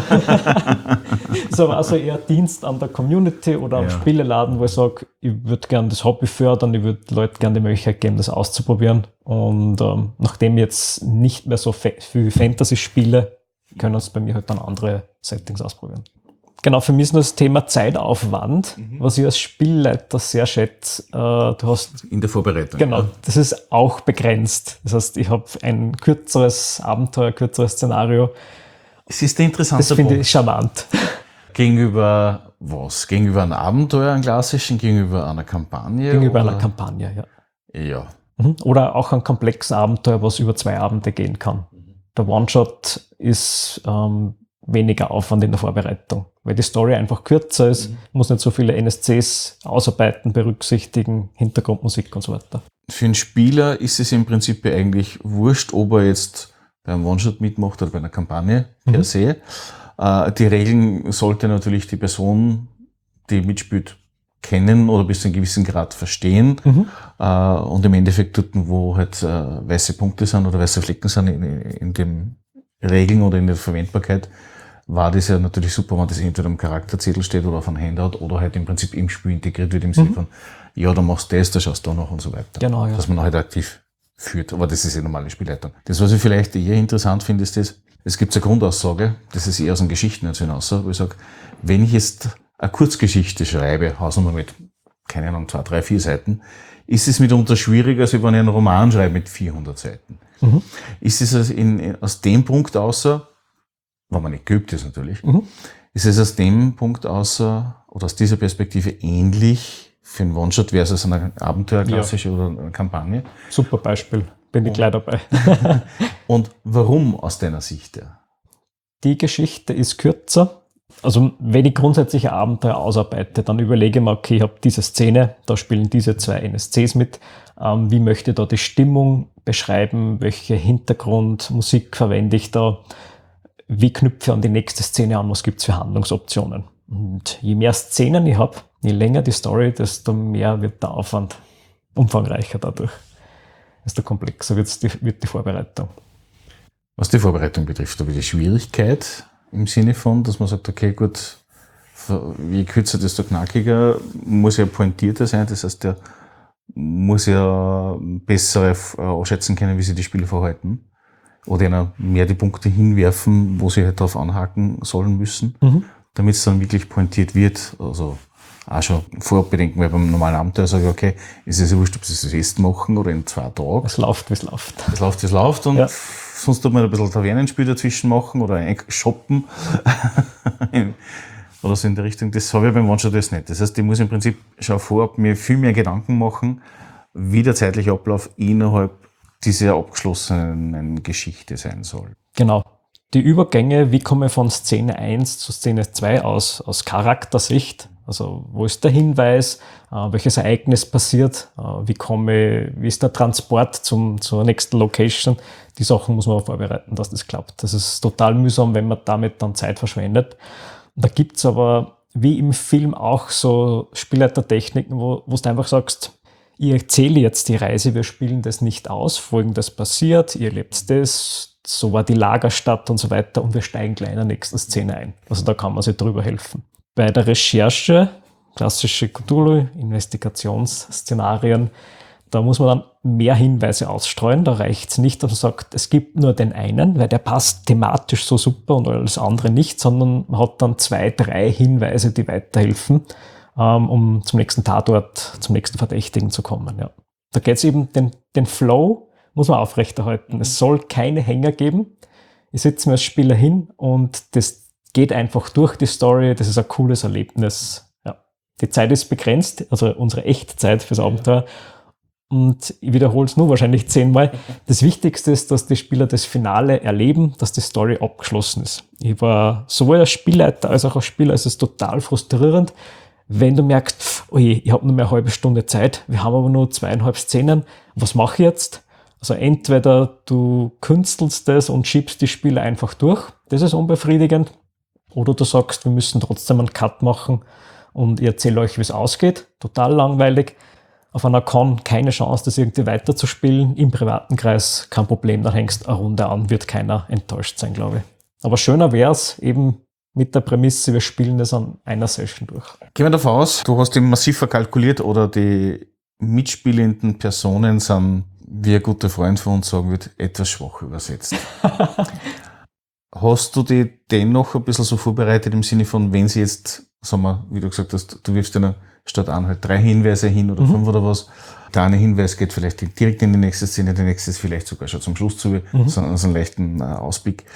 So war also eher Dienst an der Community oder am Spieleladen, wo ich sage, ich würde gerne das Hobby fördern, ich würde Leuten gerne die Möglichkeit geben, das auszuprobieren. Und nachdem ich jetzt nicht mehr so viel Fantasy spiele, können es bei mir halt dann andere Settings ausprobieren. Genau, für mich ist das Thema Zeitaufwand, was ich als Spielleiter sehr schätze. Du hast in der Vorbereitung. Genau, das ist auch begrenzt. Das heißt, ich habe ein kürzeres Abenteuer, kürzeres Szenario. Es ist der interessante Das finde ich charmant. Gegenüber was? Gegenüber einem Abenteuer, einem klassischen, gegenüber einer Kampagne? Gegenüber einer Kampagne, ja. Ja. Oder auch ein komplexes Abenteuer, was über 2 Abende gehen kann. Der One-Shot ist weniger Aufwand in der Vorbereitung, weil die Story einfach kürzer ist, muss nicht so viele NSCs ausarbeiten, berücksichtigen, Hintergrundmusik und so weiter. Für einen Spieler ist es im Prinzip eigentlich wurscht, ob er jetzt beim One-Shot mitmacht oder bei einer Kampagne per se. Die Regeln sollte natürlich die Person, die mitspielt, kennen oder bis zu einem gewissen Grad verstehen. Und im Endeffekt dort, wo halt weiße Punkte sind oder weiße Flecken sind in den Regeln oder in der Verwendbarkeit, war das ja natürlich super, wenn das entweder am Charakterzettel steht oder auf einem Handout oder halt im Prinzip im Spiel integriert wird, im Sinne von, ja, da machst du das, da schaust du da noch und so weiter. Genau, ja. Dass man halt aktiv führt. Aber das ist ja normale Spielleitung. Das, was ich vielleicht eher interessant finde, ist das, es gibt eine Grundaussage, das ist eher aus den Geschichten hinaus, wo ich sage, wenn ich jetzt eine Kurzgeschichte schreibe, Hausnummer mit, keine Ahnung, 2, 3, 4 Seiten, ist es mitunter schwieriger, als wenn ich einen Roman schreibe mit 400 Seiten. Ist es aus dem Punkt außer, wenn man nicht geübt ist natürlich, ist es aus dem Punkt außer oder aus dieser Perspektive ähnlich für einen One-Shot versus eine Abenteuer klassische oder eine Kampagne? Super Beispiel, bin ich gleich dabei. Und warum aus deiner Sicht? Die Geschichte ist kürzer. Also wenn ich grundsätzlich ein Abenteuer ausarbeite, dann überlege ich mir, okay, ich habe diese Szene, da spielen diese 2 NSCs mit. Wie möchte ich da die Stimmung beschreiben? Welche Hintergrundmusik verwende ich da? Wie knüpfe ich an die nächste Szene an? Was gibt es für Handlungsoptionen? Und je mehr Szenen ich habe, je länger die Story, desto mehr wird der Aufwand umfangreicher dadurch. Desto komplexer wird die Vorbereitung. Was die Vorbereitung betrifft, aber die Schwierigkeit im Sinne von, dass man sagt, okay, gut, je kürzer, desto knackiger, muss ja pointierter sein, das heißt, der muss ja besser ausschätzen können, wie sich die Spieler verhalten. Oder ihnen mehr die Punkte hinwerfen, wo sie halt darauf anhaken sollen müssen, damit es dann wirklich pointiert wird. Also auch schon vorab bedenken, weil beim normalen Abenteuer sage ich, okay, ist es ja wurscht, ob sie es erst machen oder in 2 Tagen. Es läuft, wie es läuft. Es läuft, wie es läuft und sonst tut man ein bisschen Tavernenspiel dazwischen machen oder shoppen oder so in der Richtung. Das habe ich beim One-Shot das nicht. Das heißt, ich muss im Prinzip schon vorab mir viel mehr Gedanken machen, wie der zeitliche Ablauf innerhalb dieser abgeschlossenen Geschichte sein soll. Genau. Die Übergänge, wie komme ich von Szene 1 zu Szene 2 aus Charaktersicht? Also wo ist der Hinweis, welches Ereignis passiert, wie ist der Transport zur nächsten Location? Die Sachen muss man auch vorbereiten, dass das klappt. Das ist total mühsam, wenn man damit dann Zeit verschwendet. Und da gibt's aber, wie im Film auch, so Spielleitertechniken, wo du einfach sagst, ich erzähle jetzt die Reise, wir spielen das nicht aus, Folgendes passiert, ihr erlebt das, so war die Lagerstadt und so weiter und wir steigen gleich in der nächsten Szene ein. Also da kann man sich drüber helfen. Bei der Recherche, klassische Cthulhu, Investigationsszenarien, da muss man dann mehr Hinweise ausstreuen. Da reicht es nicht, dass man sagt, es gibt nur den einen, weil der passt thematisch so super und alles andere nicht, sondern man hat dann 2, 3 Hinweise, die weiterhelfen, um zum nächsten Tatort, zum nächsten Verdächtigen zu kommen. Ja. Da geht es eben, den Flow muss man aufrechterhalten. Es soll keine Hänger geben. Ich sitze mir als Spieler hin und das geht einfach durch die Story. Das ist ein cooles Erlebnis. Ja. Die Zeit ist begrenzt, also unsere Echtzeit fürs Abenteuer. Und ich wiederhole es nur wahrscheinlich 10-mal. Das Wichtigste ist, dass die Spieler das Finale erleben, dass die Story abgeschlossen ist. Ich war sowohl als Spielleiter als auch als Spieler, es ist total frustrierend, wenn du merkst, oh je, ich habe nur mehr eine halbe Stunde Zeit, wir haben aber nur 2,5 Szenen, was mache ich jetzt? Also entweder du künstelst das und schiebst die Spieler einfach durch, das ist unbefriedigend, oder du sagst, wir müssen trotzdem einen Cut machen und ich erzähle euch, wie es ausgeht, total langweilig. Auf einer Con keine Chance, das irgendwie weiterzuspielen, im privaten Kreis kein Problem, dann hängst eine Runde an, wird keiner enttäuscht sein, glaube ich. Aber schöner wäre es eben mit der Prämisse, wir spielen das an einer Session durch. Gehen wir davon aus, du hast ihn massiv verkalkuliert oder die mitspielenden Personen sind, wie ein guter Freund von uns sagen wird, etwas schwach übersetzt. Hast du die dennoch ein bisschen so vorbereitet im Sinne von, wenn sie jetzt, sagen wir, wie du gesagt hast, du wirfst dir statt an halt 3 Hinweise hin oder 5 oder was, der eine Hinweis geht vielleicht direkt in die nächste Szene, der nächste ist vielleicht sogar schon zum Schluss zu, sondern so einen leichten Ausblick.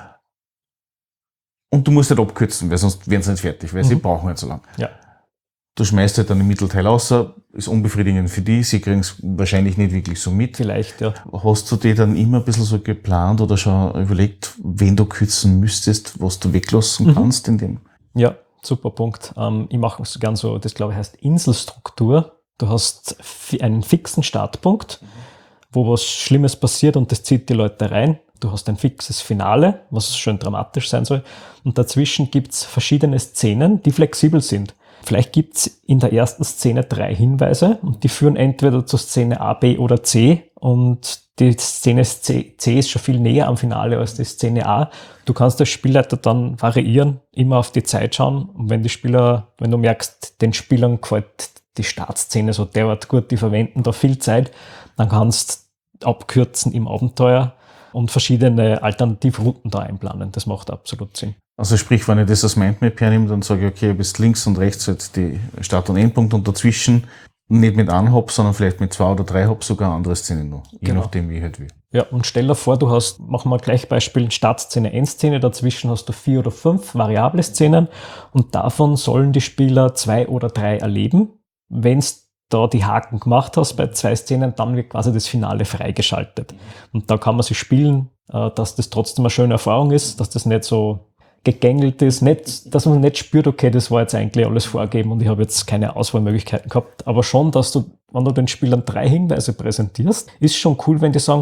Und du musst halt abkürzen, weil sonst werden sie nicht fertig, weil sie brauchen nicht so lang. Ja. Du schmeißt halt dann den Mittelteil raus, ist unbefriedigend für die, sie kriegen es wahrscheinlich nicht wirklich so mit. Vielleicht, ja. Hast du dir dann immer ein bisschen so geplant oder schon überlegt, wen du kürzen müsstest, was du weglassen kannst in dem? Ja, super Punkt. Ich mache es gern so, das glaube ich heißt Inselstruktur. Du hast einen fixen Startpunkt, wo was Schlimmes passiert und das zieht die Leute rein. Du hast ein fixes Finale, was schön dramatisch sein soll. Und dazwischen gibt's verschiedene Szenen, die flexibel sind. Vielleicht gibt's in der ersten Szene 3 Hinweise und die führen entweder zur Szene A, B oder C. Und die Szene C ist schon viel näher am Finale als die Szene A. Du kannst als Spielleiter dann variieren, immer auf die Zeit schauen. Und wenn du merkst, den Spielern gefällt die Startszene so derart gut, die verwenden da viel Zeit, dann kannst du abkürzen im Abenteuer und verschiedene Alternativrouten da einplanen. Das macht absolut Sinn. Also sprich, wenn ich das als Mindmap hernehme, dann sage ich, okay, bis links und rechts halt die Start- und Endpunkt und dazwischen nicht mit einem Hop, sondern vielleicht mit 2 oder 3 Hops sogar andere Szenen noch. Je nachdem, wie ich halt will. Ja, und stell dir vor, du hast, machen wir gleich Beispiel, Startszene, Endszene, dazwischen hast du 4 oder 5 variable Szenen und davon sollen die Spieler 2 oder 3 erleben. Wenn es da die Haken gemacht hast bei 2 Szenen, dann wird quasi das Finale freigeschaltet. Und da kann man sich spielen, dass das trotzdem eine schöne Erfahrung ist, dass das nicht so gegängelt ist, nicht, dass man nicht spürt, okay, das war jetzt eigentlich alles vorgegeben und ich habe jetzt keine Auswahlmöglichkeiten gehabt, aber schon, dass du, wenn du den Spielern 3 Hinweise präsentierst, ist schon cool, wenn die sagen,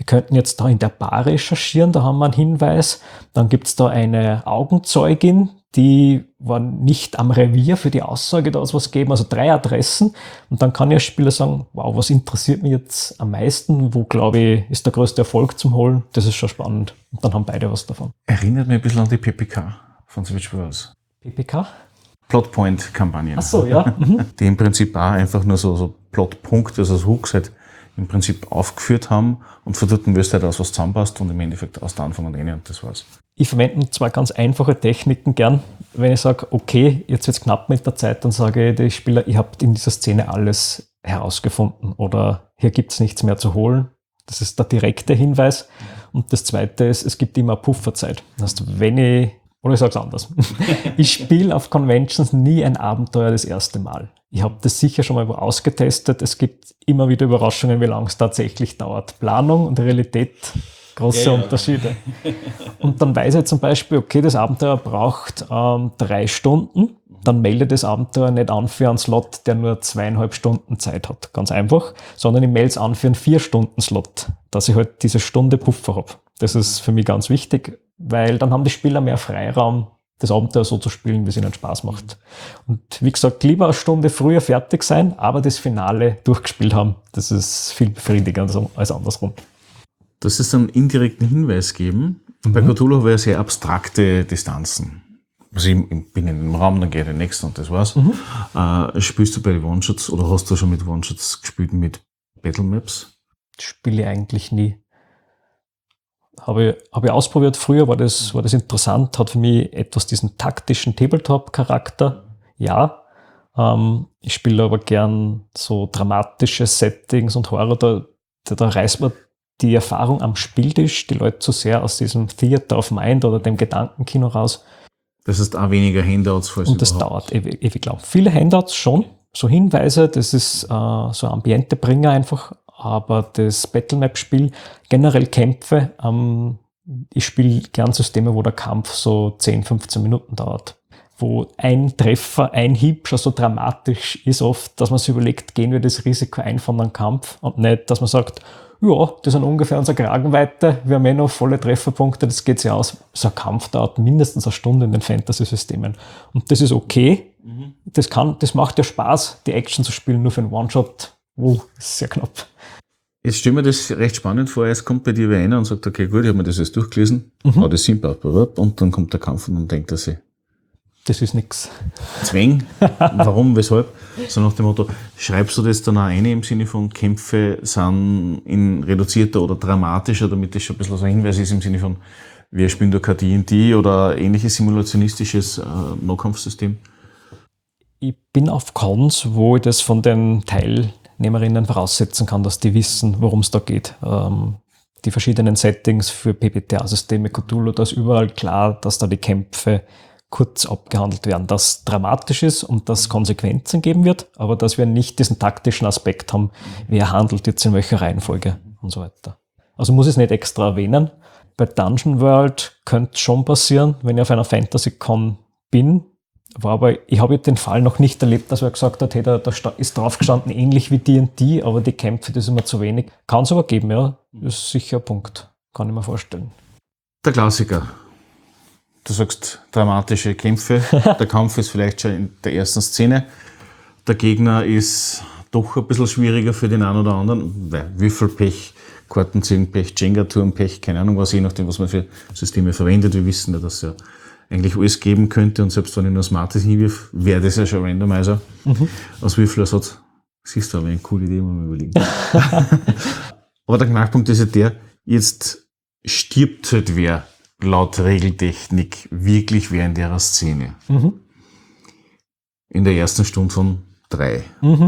wir könnten jetzt da in der Bar recherchieren, da haben wir einen Hinweis. Dann gibt es da eine Augenzeugin, die war nicht am Revier für die Aussage, da was geben, also 3 Adressen. Und dann kann ja als Spieler sagen, wow, was interessiert mich jetzt am meisten? Wo, glaube ich, ist der größte Erfolg zum Holen? Das ist schon spannend. Und dann haben beide was davon. Erinnert mich ein bisschen an die PPK von Switch Bros. PPK? Plotpoint-Kampagnen. Ach so, ja. Die im Prinzip auch einfach nur so Plotpunkte, also Hooks halt im Prinzip aufgeführt haben und von dort wirst du halt aus was zusammenpasst und im Endeffekt aus der Anfang und Ende und das war's. Ich verwende zwar ganz einfache Techniken gern. Wenn ich sage, okay, jetzt wird's knapp mit der Zeit, dann sage ich den Spieler, ihr habt in dieser Szene alles herausgefunden oder hier gibt's nichts mehr zu holen. Das ist der direkte Hinweis. Und das Zweite ist, es gibt immer Pufferzeit. Das heißt, oder ich sage es anders. Ich spiele auf Conventions nie ein Abenteuer das erste Mal. Ich habe das sicher schon mal wo ausgetestet. Es gibt immer wieder Überraschungen, wie lange es tatsächlich dauert. Planung und Realität, große Unterschiede. Und dann weiß ich zum Beispiel, okay, das Abenteuer braucht 3 Stunden. Dann melde das Abenteuer nicht an für einen Slot, der nur 2,5 Stunden Zeit hat. Ganz einfach. Sondern ich melde es an für einen 4-Stunden-Slot, dass ich halt diese Stunde Puffer habe. Das ist für mich ganz wichtig, weil dann haben die Spieler mehr Freiraum, das Abenteuer so zu spielen, wie es ihnen Spaß macht. Und wie gesagt, lieber eine Stunde früher fertig sein, aber das Finale durchgespielt haben. Das ist viel befriedigender als andersrum. Das ist einen indirekten Hinweis geben. Bei Cthulhu haben wir ja sehr abstrakte Distanzen. Also ich bin in einem Raum, dann gehe ich den nächsten und das war's. Spielst du bei den One-Shots oder hast du schon mit One-Shots gespielt mit Battle Maps? Spiele ich eigentlich nie. Habe ich ausprobiert. Früher war das interessant, hat für mich etwas diesen taktischen Tabletop-Charakter. Ja. Ich spiele aber gern so dramatische Settings und Horror. Da reißt man die Erfahrung am Spieltisch, die Leute zu sehr aus diesem Theater of Mind oder dem Gedankenkino raus. Das heißt auch weniger Handouts, falls und das dauert ewig lang. Viele Handouts schon, so Hinweise, das ist so Ambiente-Bringer einfach. Aber das Battlemap-Spiel, generell Kämpfe, ich spiele gern Systeme, wo der Kampf so 10, 15 Minuten dauert. Wo ein Treffer, ein Hieb schon so dramatisch ist oft, dass man sich überlegt, gehen wir das Risiko ein von einem Kampf und nicht, dass man sagt, ja, das sind ungefähr unsere Kragenweite, wir haben noch volle Trefferpunkte, das geht sich aus. So ein Kampf dauert mindestens 1 Stunde in den Fantasy-Systemen. Und das ist okay. Das macht ja Spaß, die Action zu spielen, nur für einen One-Shot. Ist sehr knapp. Jetzt stelle mir das recht spannend vor, jetzt kommt bei dir wer einer und sagt, okay, gut, ich habe mir das jetzt durchgelesen, das sind und dann kommt der Kampf und dann denkt er sich, das ist nix. Zwäng, warum, weshalb? So nach dem Motto, schreibst du das dann auch ein im Sinne von Kämpfe sind in reduzierter oder dramatischer, damit das schon ein bisschen so ein Hinweis ist im Sinne von, wir spielen da kein D&D oder ähnliches simulationistisches Nahkampfsystem? Ich bin auf Cons, wo ich das von den Teilnehmerinnen voraussetzen kann, dass die wissen, worum es da geht. Die verschiedenen Settings für PBTA-Systeme, Cthulhu, da ist überall klar, dass da die Kämpfe kurz abgehandelt werden, dass dramatisch ist und dass Konsequenzen geben wird, aber dass wir nicht diesen taktischen Aspekt haben, wer handelt jetzt in welcher Reihenfolge und so weiter. Also muss ich es nicht extra erwähnen. Bei Dungeon World könnte es schon passieren, wenn ich auf einer Fantasy-Con bin, aber ich habe den Fall noch nicht erlebt, dass wer gesagt hat, hey, da ist drauf gestanden, ähnlich wie D&D, aber die Kämpfe, das ist immer zu wenig. Kann es aber geben, ja. Das ist sicher ein Punkt. Kann ich mir vorstellen. Der Klassiker. Du sagst dramatische Kämpfe. Der Kampf ist vielleicht schon in der ersten Szene. Der Gegner ist doch ein bisschen schwieriger für den einen oder anderen, weil Würfelpech, Kartenziehenpech, Jenga-Turmpech, keine Ahnung was, je nachdem, was man für Systeme verwendet. Wir wissen ja, dass es ja eigentlich alles geben könnte und selbst wenn ich nur Smartes hinwirf, wäre das ja schon Randomizer. Als Würfelersatz. Siehst du, aber eine coole Idee, wenn wir überlegen. Aber der Knackpunkt ist ja der, jetzt stirbt halt wer laut Regeltechnik wirklich während ihrer Szene. In der ersten Stunde von 3.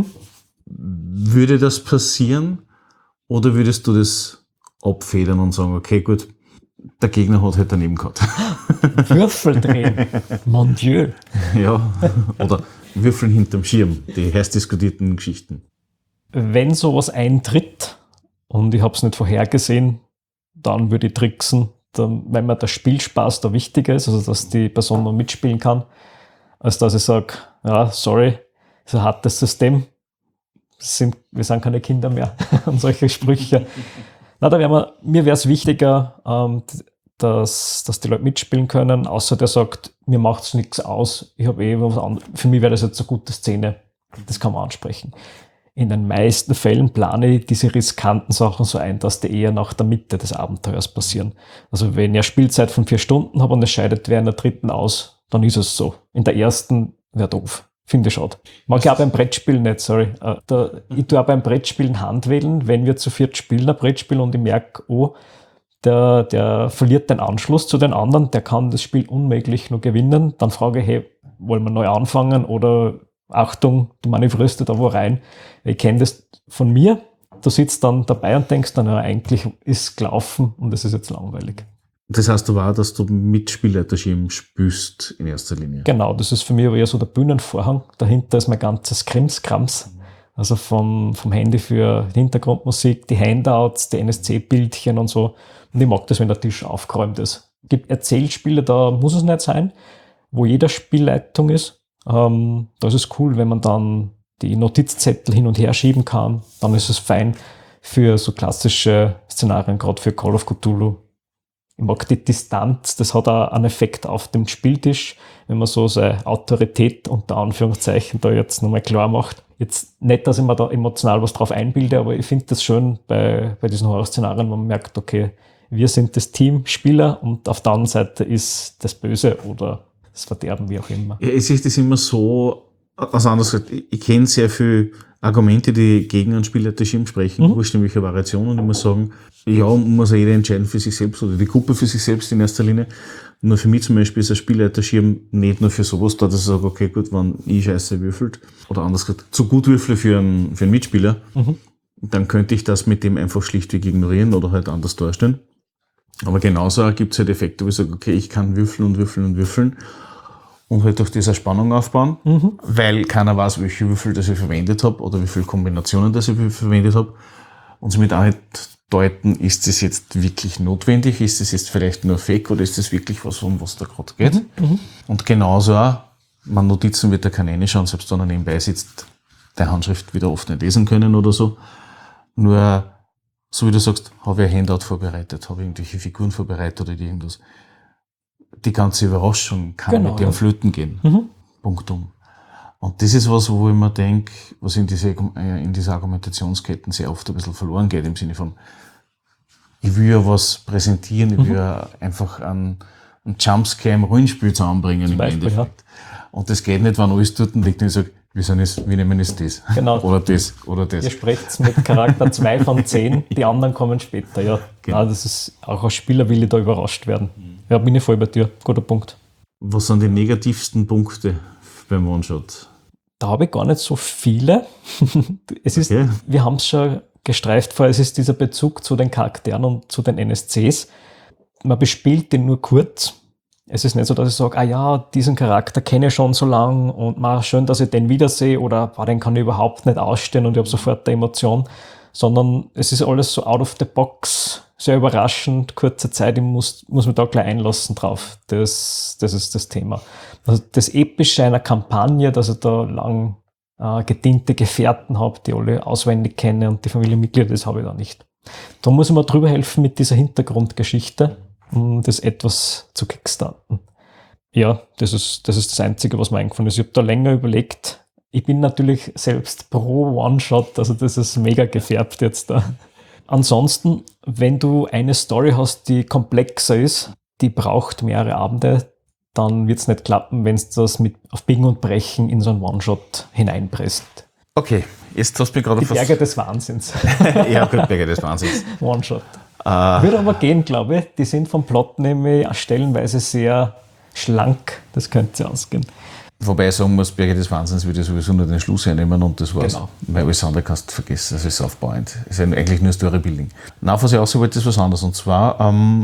Würde das passieren oder würdest du das abfedern und sagen, okay, gut, der Gegner hat halt daneben gehabt. Würfel drehen. Mon Dieu. Ja, oder Würfeln hinterm Schirm, die heiß diskutierten Geschichten. Wenn sowas eintritt und ich habe es nicht vorhergesehen, dann würde ich tricksen, dann, wenn mir der Spielspaß da wichtiger ist, also dass die Person noch mitspielen kann, als dass ich sage, ja, sorry, ist ein hartes System, wir sind keine Kinder mehr und solche Sprüche. Na, mir wäre es wichtiger, dass die Leute mitspielen können, außer der sagt, mir macht es nichts aus, ich habe was anderes. Für mich wäre das jetzt eine gute Szene, das kann man ansprechen. In den meisten Fällen plane ich diese riskanten Sachen so ein, dass die eher nach der Mitte des Abenteuers passieren. Also wenn ich eine Spielzeit von 4 Stunden habe und es scheidet wer in der dritten aus, dann ist es so. In der ersten wäre doof. Finde ich schade. Mag ich auch beim Brettspiel nicht, sorry. Ich tue auch beim Brettspielen Handwählen, wenn wir zu 4 spielen, ein Brettspiel, und ich merke, oh, der verliert den Anschluss zu den anderen, der kann das Spiel unmöglich nur gewinnen. Dann frage ich, hey, wollen wir neu anfangen oder Achtung, du manövrierst da wo rein. Ich kenne das von mir. Du sitzt dann dabei und denkst dann, ja, eigentlich ist gelaufen und das ist jetzt langweilig. Das heißt aber auch, dass du mit Spielleiterschirm spielst in erster Linie. Genau, das ist für mich aber eher so der Bühnenvorhang. Dahinter ist mein ganzes Krimskrams. Also vom Handy für Hintergrundmusik, die Handouts, die NSC-Bildchen und so. Und ich mag das, wenn der Tisch aufgeräumt ist. Es gibt Erzählspiele, da muss es nicht sein, wo jeder Spielleitung ist. Da ist es cool, wenn man dann die Notizzettel hin und her schieben kann. Dann ist es fein für so klassische Szenarien, gerade für Call of Cthulhu. Ich mag die Distanz, das hat auch einen Effekt auf dem Spieltisch, wenn man so seine Autorität unter Anführungszeichen da jetzt nochmal klar macht. Jetzt nicht, dass ich mir da emotional was drauf einbilde, aber ich finde das schön bei diesen Horrorszenarien, wo man merkt, okay, wir sind das Team Spieler und auf der anderen Seite ist das Böse oder das Verderben, wie auch immer. Ja, es ist das immer so, also anders gesagt, ich kenne sehr viele Argumente, die gegen einen Spielleiterschirm sprechen, wurscht in welcher Variation, und ich muss sagen, ja, muss ja jeder entscheiden für sich selbst oder die Gruppe für sich selbst in erster Linie. Nur für mich zum Beispiel ist ein Spielleiterschirm nicht nur für sowas da, dass ich sage, okay, gut, wenn ich scheiße würfelt oder anders gesagt, zu gut würfle für einen Mitspieler, dann könnte ich das mit dem einfach schlichtweg ignorieren oder halt anders darstellen. Aber genauso gibt es halt Effekte, wo ich sage, okay, ich kann würfeln und würfeln und würfeln und halt durch diese Spannung aufbauen, weil keiner weiß, welche Würfel das ich verwendet habe oder wie viele Kombinationen das ich verwendet habe, und somit auch nicht deuten, ist das jetzt wirklich notwendig, ist das jetzt vielleicht nur Fake oder ist das wirklich was, um was da gerade geht. Und genauso auch, man Notizen wird da keiner reinschauen, selbst wenn er nebenbei sitzt, der Handschrift wieder oft nicht lesen können oder so. Nur, so wie du sagst, habe ich ein Handout vorbereitet, habe ich irgendwelche Figuren vorbereitet oder irgendwas. Die ganze Überraschung kann mit dem flöten gehen. Punktum. Und das ist was, wo ich mir denke, was in dieser Argumentationsketten sehr oft ein bisschen verloren geht, im Sinne von, ich will ja was präsentieren, ich will ja einfach einen Jumpscare im Rollenspiel zusammenbringen im Endeffekt. Ja. Und das geht nicht, wenn alles dort liegt und ich sage, wir nehmen jetzt das. Genau. Oder das. Ihr sprecht mit Charakter 2 von 10, die anderen kommen später, ja. Genau. Nein, das ist, auch als Spieler will ich da überrascht werden. Ja, bin ich voll bei dir. Guter Punkt. Was sind die negativsten Punkte beim One-Shot? Da habe ich gar nicht so viele. Es ist, Okay. Wir haben es schon gestreift vorher, es ist dieser Bezug zu den Charakteren und zu den NSCs. Man bespielt den nur kurz. Es ist nicht so, dass ich sage, diesen Charakter kenne ich schon so lang und schön, dass ich den wiedersehe oder den kann ich überhaupt nicht ausstehen und ich habe sofort eine Emotion, sondern es ist alles so out of the box, sehr überraschend, kurze Zeit, ich muss mich da gleich einlassen drauf. Das ist das Thema. Also das Epische einer Kampagne, dass ich da lang gediente Gefährten habe, die alle auswendig kenne und die Familienmitglieder, das habe ich da nicht. Da muss ich mir drüber helfen mit dieser Hintergrundgeschichte, um das etwas zu kickstarten. Ja, das ist das Einzige, was mir eingefallen ist. Ich habe da länger überlegt. Ich bin natürlich selbst pro One-Shot, also das ist mega gefärbt jetzt da. Ansonsten, wenn du eine Story hast, die komplexer ist, die braucht mehrere Abende, dann wird es nicht klappen, wenn es das auf Biegen und Brechen in so einen One-Shot hineinpresst. Okay, jetzt hast du mir gerade Die Berge des Wahnsinns. Ja, gut, Berge des Wahnsinns. One-Shot. Würde aber gehen, glaube ich. Die sind vom Plot nämlich stellenweise sehr schlank. Das könnte ausgehen. Wobei ich sagen muss, Berge des Wahnsinns würde ich sowieso nur den Schluss hernehmen und das war's. Genau. Weil alles andere kannst du vergessen, das ist aufbauend. Es ist eigentlich nur Storybuilding. Nein, was ich auch sagen wollte, ist was anderes. Und zwar,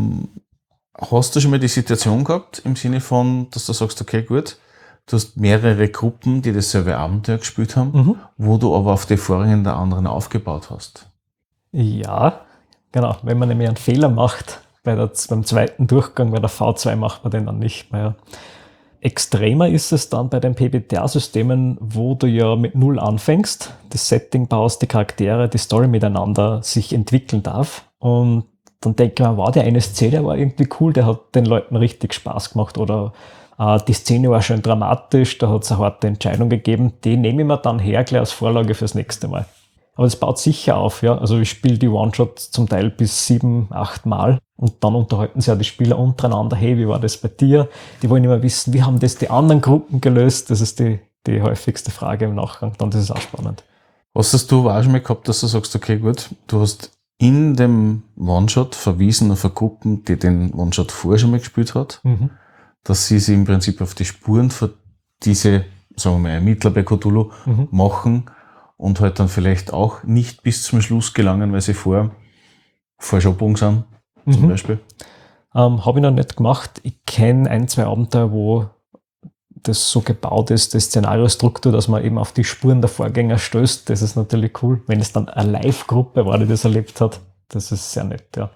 hast du schon mal die Situation gehabt, im Sinne von, dass du sagst, okay, gut, du hast mehrere Gruppen, die dasselbe Abenteuer gespielt haben, wo du aber auf die Vorgänge der anderen aufgebaut hast? Ja, genau. Wenn man nämlich einen Fehler macht, beim zweiten Durchgang, bei der V2 macht man den dann nicht mehr. Extremer ist es dann bei den PBTA-Systemen, wo du ja mit Null anfängst, das Setting baust, die Charaktere, die Story miteinander sich entwickeln darf. Und dann denke ich mir, wow, der eine Szene, der war irgendwie cool, der hat den Leuten richtig Spaß gemacht. Oder die Szene war schön dramatisch, da hat es eine harte Entscheidung gegeben. Die nehme ich mir dann her, gleich als Vorlage fürs nächste Mal. Aber das baut sicher auf, ja. Also ich spiele die One-Shots zum Teil bis 7, 8 Mal und dann unterhalten sich ja die Spieler untereinander, hey, wie war das bei dir? Die wollen immer wissen, wie haben das die anderen Gruppen gelöst? Das ist die häufigste Frage im Nachgang. Dann ist es auch spannend. Hast du auch schon mal gehabt, dass du sagst, okay, gut, du hast in dem One-Shot verwiesen auf eine Gruppe, die den One-Shot vorher schon mal gespielt hat, dass sie sich im Prinzip auf die Spuren für diese, sagen wir mal, Ermittler bei Cthulhu machen und halt dann vielleicht auch nicht bis zum Schluss gelangen, weil sie falsch abgebogen sind, zum Beispiel? Habe ich noch nicht gemacht. Ich kenne 1, 2 Abenteuer, wo das so gebaut ist, die Szenariostruktur, dass man eben auf die Spuren der Vorgänger stößt. Das ist natürlich cool. Wenn es dann eine Live-Gruppe war, die das erlebt hat, das ist sehr nett, ja.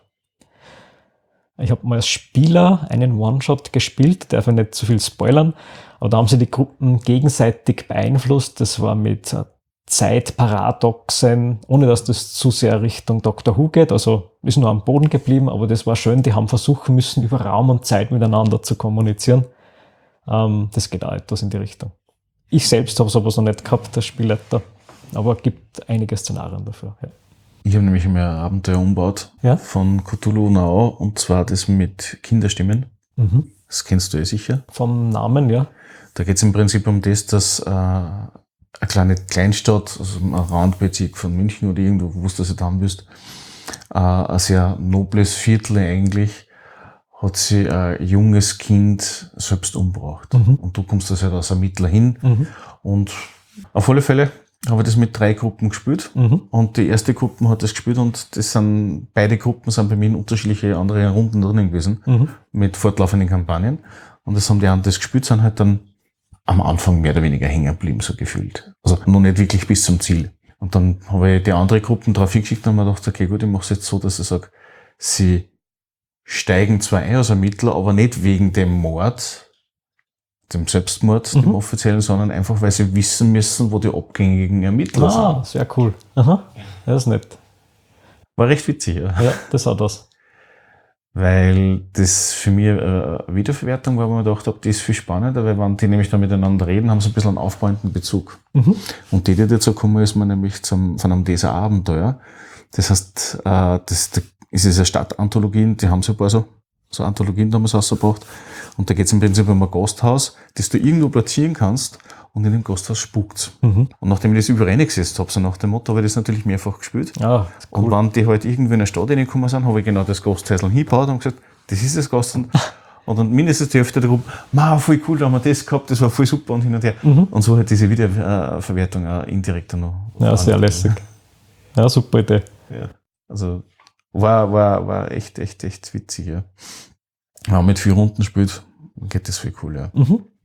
Ich habe mal als Spieler einen One-Shot gespielt, darf ich nicht zu viel spoilern, aber da haben sie die Gruppen gegenseitig beeinflusst. Das war mit Zeitparadoxen, ohne dass das zu sehr Richtung Doctor Who geht, also ist nur am Boden geblieben, aber das war schön, die haben versuchen müssen, über Raum und Zeit miteinander zu kommunizieren. Das geht auch etwas in die Richtung. Ich selbst habe sowas noch nicht gehabt, das Spielleiter, aber es gibt einige Szenarien dafür. Ja. Ich habe nämlich einmal ein Abenteuer umgebaut von Cthulhu Now, und zwar das mit Kinderstimmen. Das kennst du ja sicher. Vom Namen, ja. Da geht es im Prinzip um das, dass eine kleine Kleinstadt, also ein Randbezirk von München oder irgendwo, wo du das haben willst, ein sehr nobles Viertel eigentlich, hat sich ein junges Kind selbst umgebracht. Und du kommst da halt als Ermittler hin. Und auf alle Fälle habe ich das mit 3 Gruppen gespielt. Und die erste Gruppe hat das gespielt und beide Gruppen sind bei mir in unterschiedliche andere Runden drinnen gewesen, mit fortlaufenden Kampagnen. Und das haben die anderen das gespielt, sind halt dann am Anfang mehr oder weniger hängen geblieben, so gefühlt. Also noch nicht wirklich bis zum Ziel. Und dann habe ich die andere Gruppen drauf hingeschickt und habe mir gedacht, okay, gut, ich mache es jetzt so, dass ich sage, sie steigen zwar ein als Ermittler, aber nicht wegen dem Mord, dem Selbstmord, dem offiziellen, sondern einfach, weil sie wissen müssen, wo die abgängigen Ermittler sind. Sehr cool. Aha, das ist nett. War recht witzig, ja. Ja, das hat was. Weil das für mich eine Wiederverwertung war, wo ich mir gedacht habe, die ist viel spannender, weil wenn die nämlich da miteinander reden, haben sie ein bisschen einen aufbauenden Bezug. Und die dazu kommen, ist man nämlich von einem dieser Abenteuer. Das heißt, das ist eine Stadtanthologie, die haben so ein paar so Anthologien damals rausgebracht. Und da geht es im Prinzip um ein Gasthaus, das du irgendwo platzieren kannst, und in dem Gasthaus spukt's. Und nachdem ich das überall reingesetzt habe, so nach dem Motto, habe ich das natürlich mehrfach gespielt. Ah, cool. Und wenn die halt irgendwie in eine Stadt reingekommen sind, habe ich genau das Gasthäusl hingebaut und gesagt, das ist das Gasthaus. Und dann mindestens die Hälfte der Gruppe, voll cool, da haben wir das gehabt, das war voll super und hin und her. Und so hat diese Wiederverwertung auch indirekt noch. Ja, sehr lässig. Ja, super Idee. Ja, also war echt witzig, ja. Wenn man mit 4 Runden spielt, geht das viel cool, ja.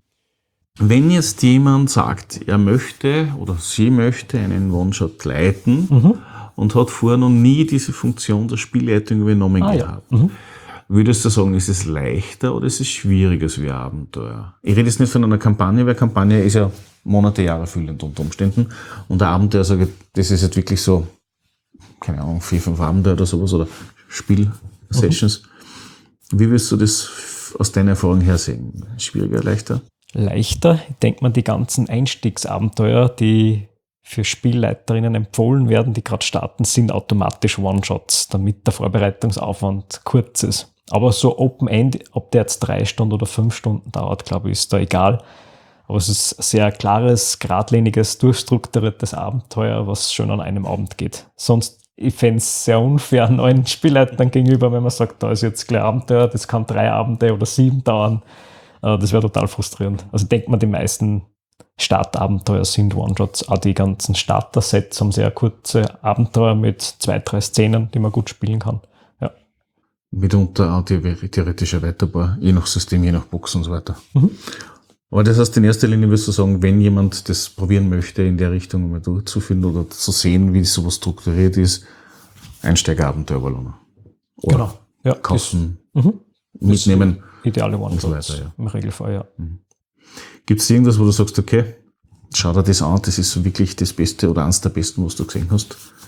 Wenn jetzt jemand sagt, er möchte oder sie möchte einen One-Shot leiten und hat vorher noch nie diese Funktion der Spielleitung übernommen gehabt, würdest du sagen, ist es leichter oder ist es schwieriger so wie ein Abenteuer? Ich rede jetzt nicht von einer Kampagne, weil Kampagne ist ja Monate, Jahre füllend unter Umständen. Und ein Abenteuer, sage ich, das ist jetzt wirklich so, keine Ahnung, 4, 5 Abenteuer oder sowas oder Spielsessions. Wie willst du das aus deiner Erfahrung her sehen? Schwieriger, leichter? Leichter. Ich denke mal, die ganzen Einstiegsabenteuer, die für Spielleiterinnen empfohlen werden, die gerade starten, sind automatisch One-Shots, damit der Vorbereitungsaufwand kurz ist. Aber so Open-End, ob der jetzt 3 Stunden oder 5 Stunden dauert, glaube ich, ist da egal. Aber es ist ein sehr klares, geradliniges, durchstrukturiertes Abenteuer, was schon an einem Abend geht. Sonst, ich fände es sehr unfair neuen Spielleitern gegenüber, wenn man sagt, da ist jetzt gleich Abenteuer, das kann 3 Abende oder 7 dauern. Das wäre total frustrierend. Also ich denke mal, die meisten Startabenteuer sind One-Shots. Auch die ganzen Starter-Sets haben sehr kurze Abenteuer mit 2, 3 Szenen, die man gut spielen kann. Ja. Mitunter auch theoretisch erweiterbar, je nach System, je nach Box und so weiter. Aber das heißt, in erster Linie würdest du sagen, wenn jemand das probieren möchte, in der Richtung mal durchzuführen oder zu sehen, wie sowas strukturiert ist, Einsteigerabenteuer-Ballon. Genau. Ja, kaufen, mitnehmen. Ideale One-Shots und so weiter, ja. Im Regelfall, ja. Gibt es irgendwas, wo du sagst, okay, schau dir das an, das ist so wirklich das Beste oder eins der besten, was du gesehen hast?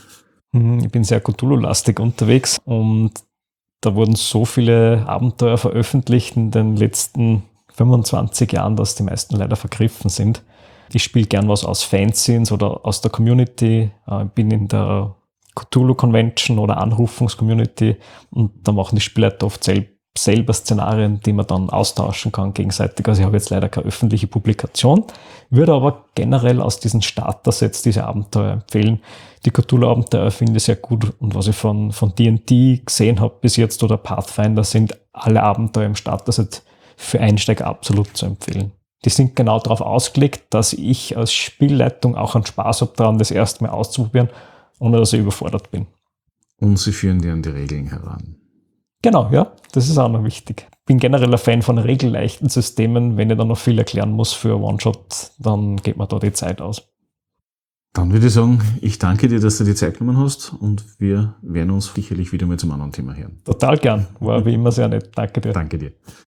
Ich bin sehr Cthulhu-lastig unterwegs und da wurden so viele Abenteuer veröffentlicht in den letzten 25 Jahren, dass die meisten leider vergriffen sind. Ich spiele gern was aus Fanzines oder aus der Community, bin in der Cthulhu Convention oder Anrufungs-Community und da machen die Spielleiter oft selber Szenarien, die man dann austauschen kann gegenseitig. Also ich habe jetzt leider keine öffentliche Publikation, würde aber generell aus diesen Starter-Sets diese Abenteuer empfehlen. Die Cthulhu-Abenteuer finde ich sehr gut und was ich von D&D gesehen habe bis jetzt oder Pathfinder sind alle Abenteuer im Starter-Set für Einsteiger absolut zu empfehlen. Die sind genau darauf ausgelegt, dass ich als Spielleitung auch einen Spaß habe daran, das erste Mal auszuprobieren, ohne dass ich überfordert bin. Und sie führen dir an die Regeln heran. Genau, ja, das ist auch noch wichtig. Bin generell ein Fan von regelleichten Systemen. Wenn ich dann noch viel erklären muss für One-Shot, dann geht mir da die Zeit aus. Dann würde ich sagen, ich danke dir, dass du die Zeit genommen hast und wir werden uns sicherlich wieder mal zum anderen Thema hören. Total gern. War wie immer sehr nett. Danke dir. Danke dir.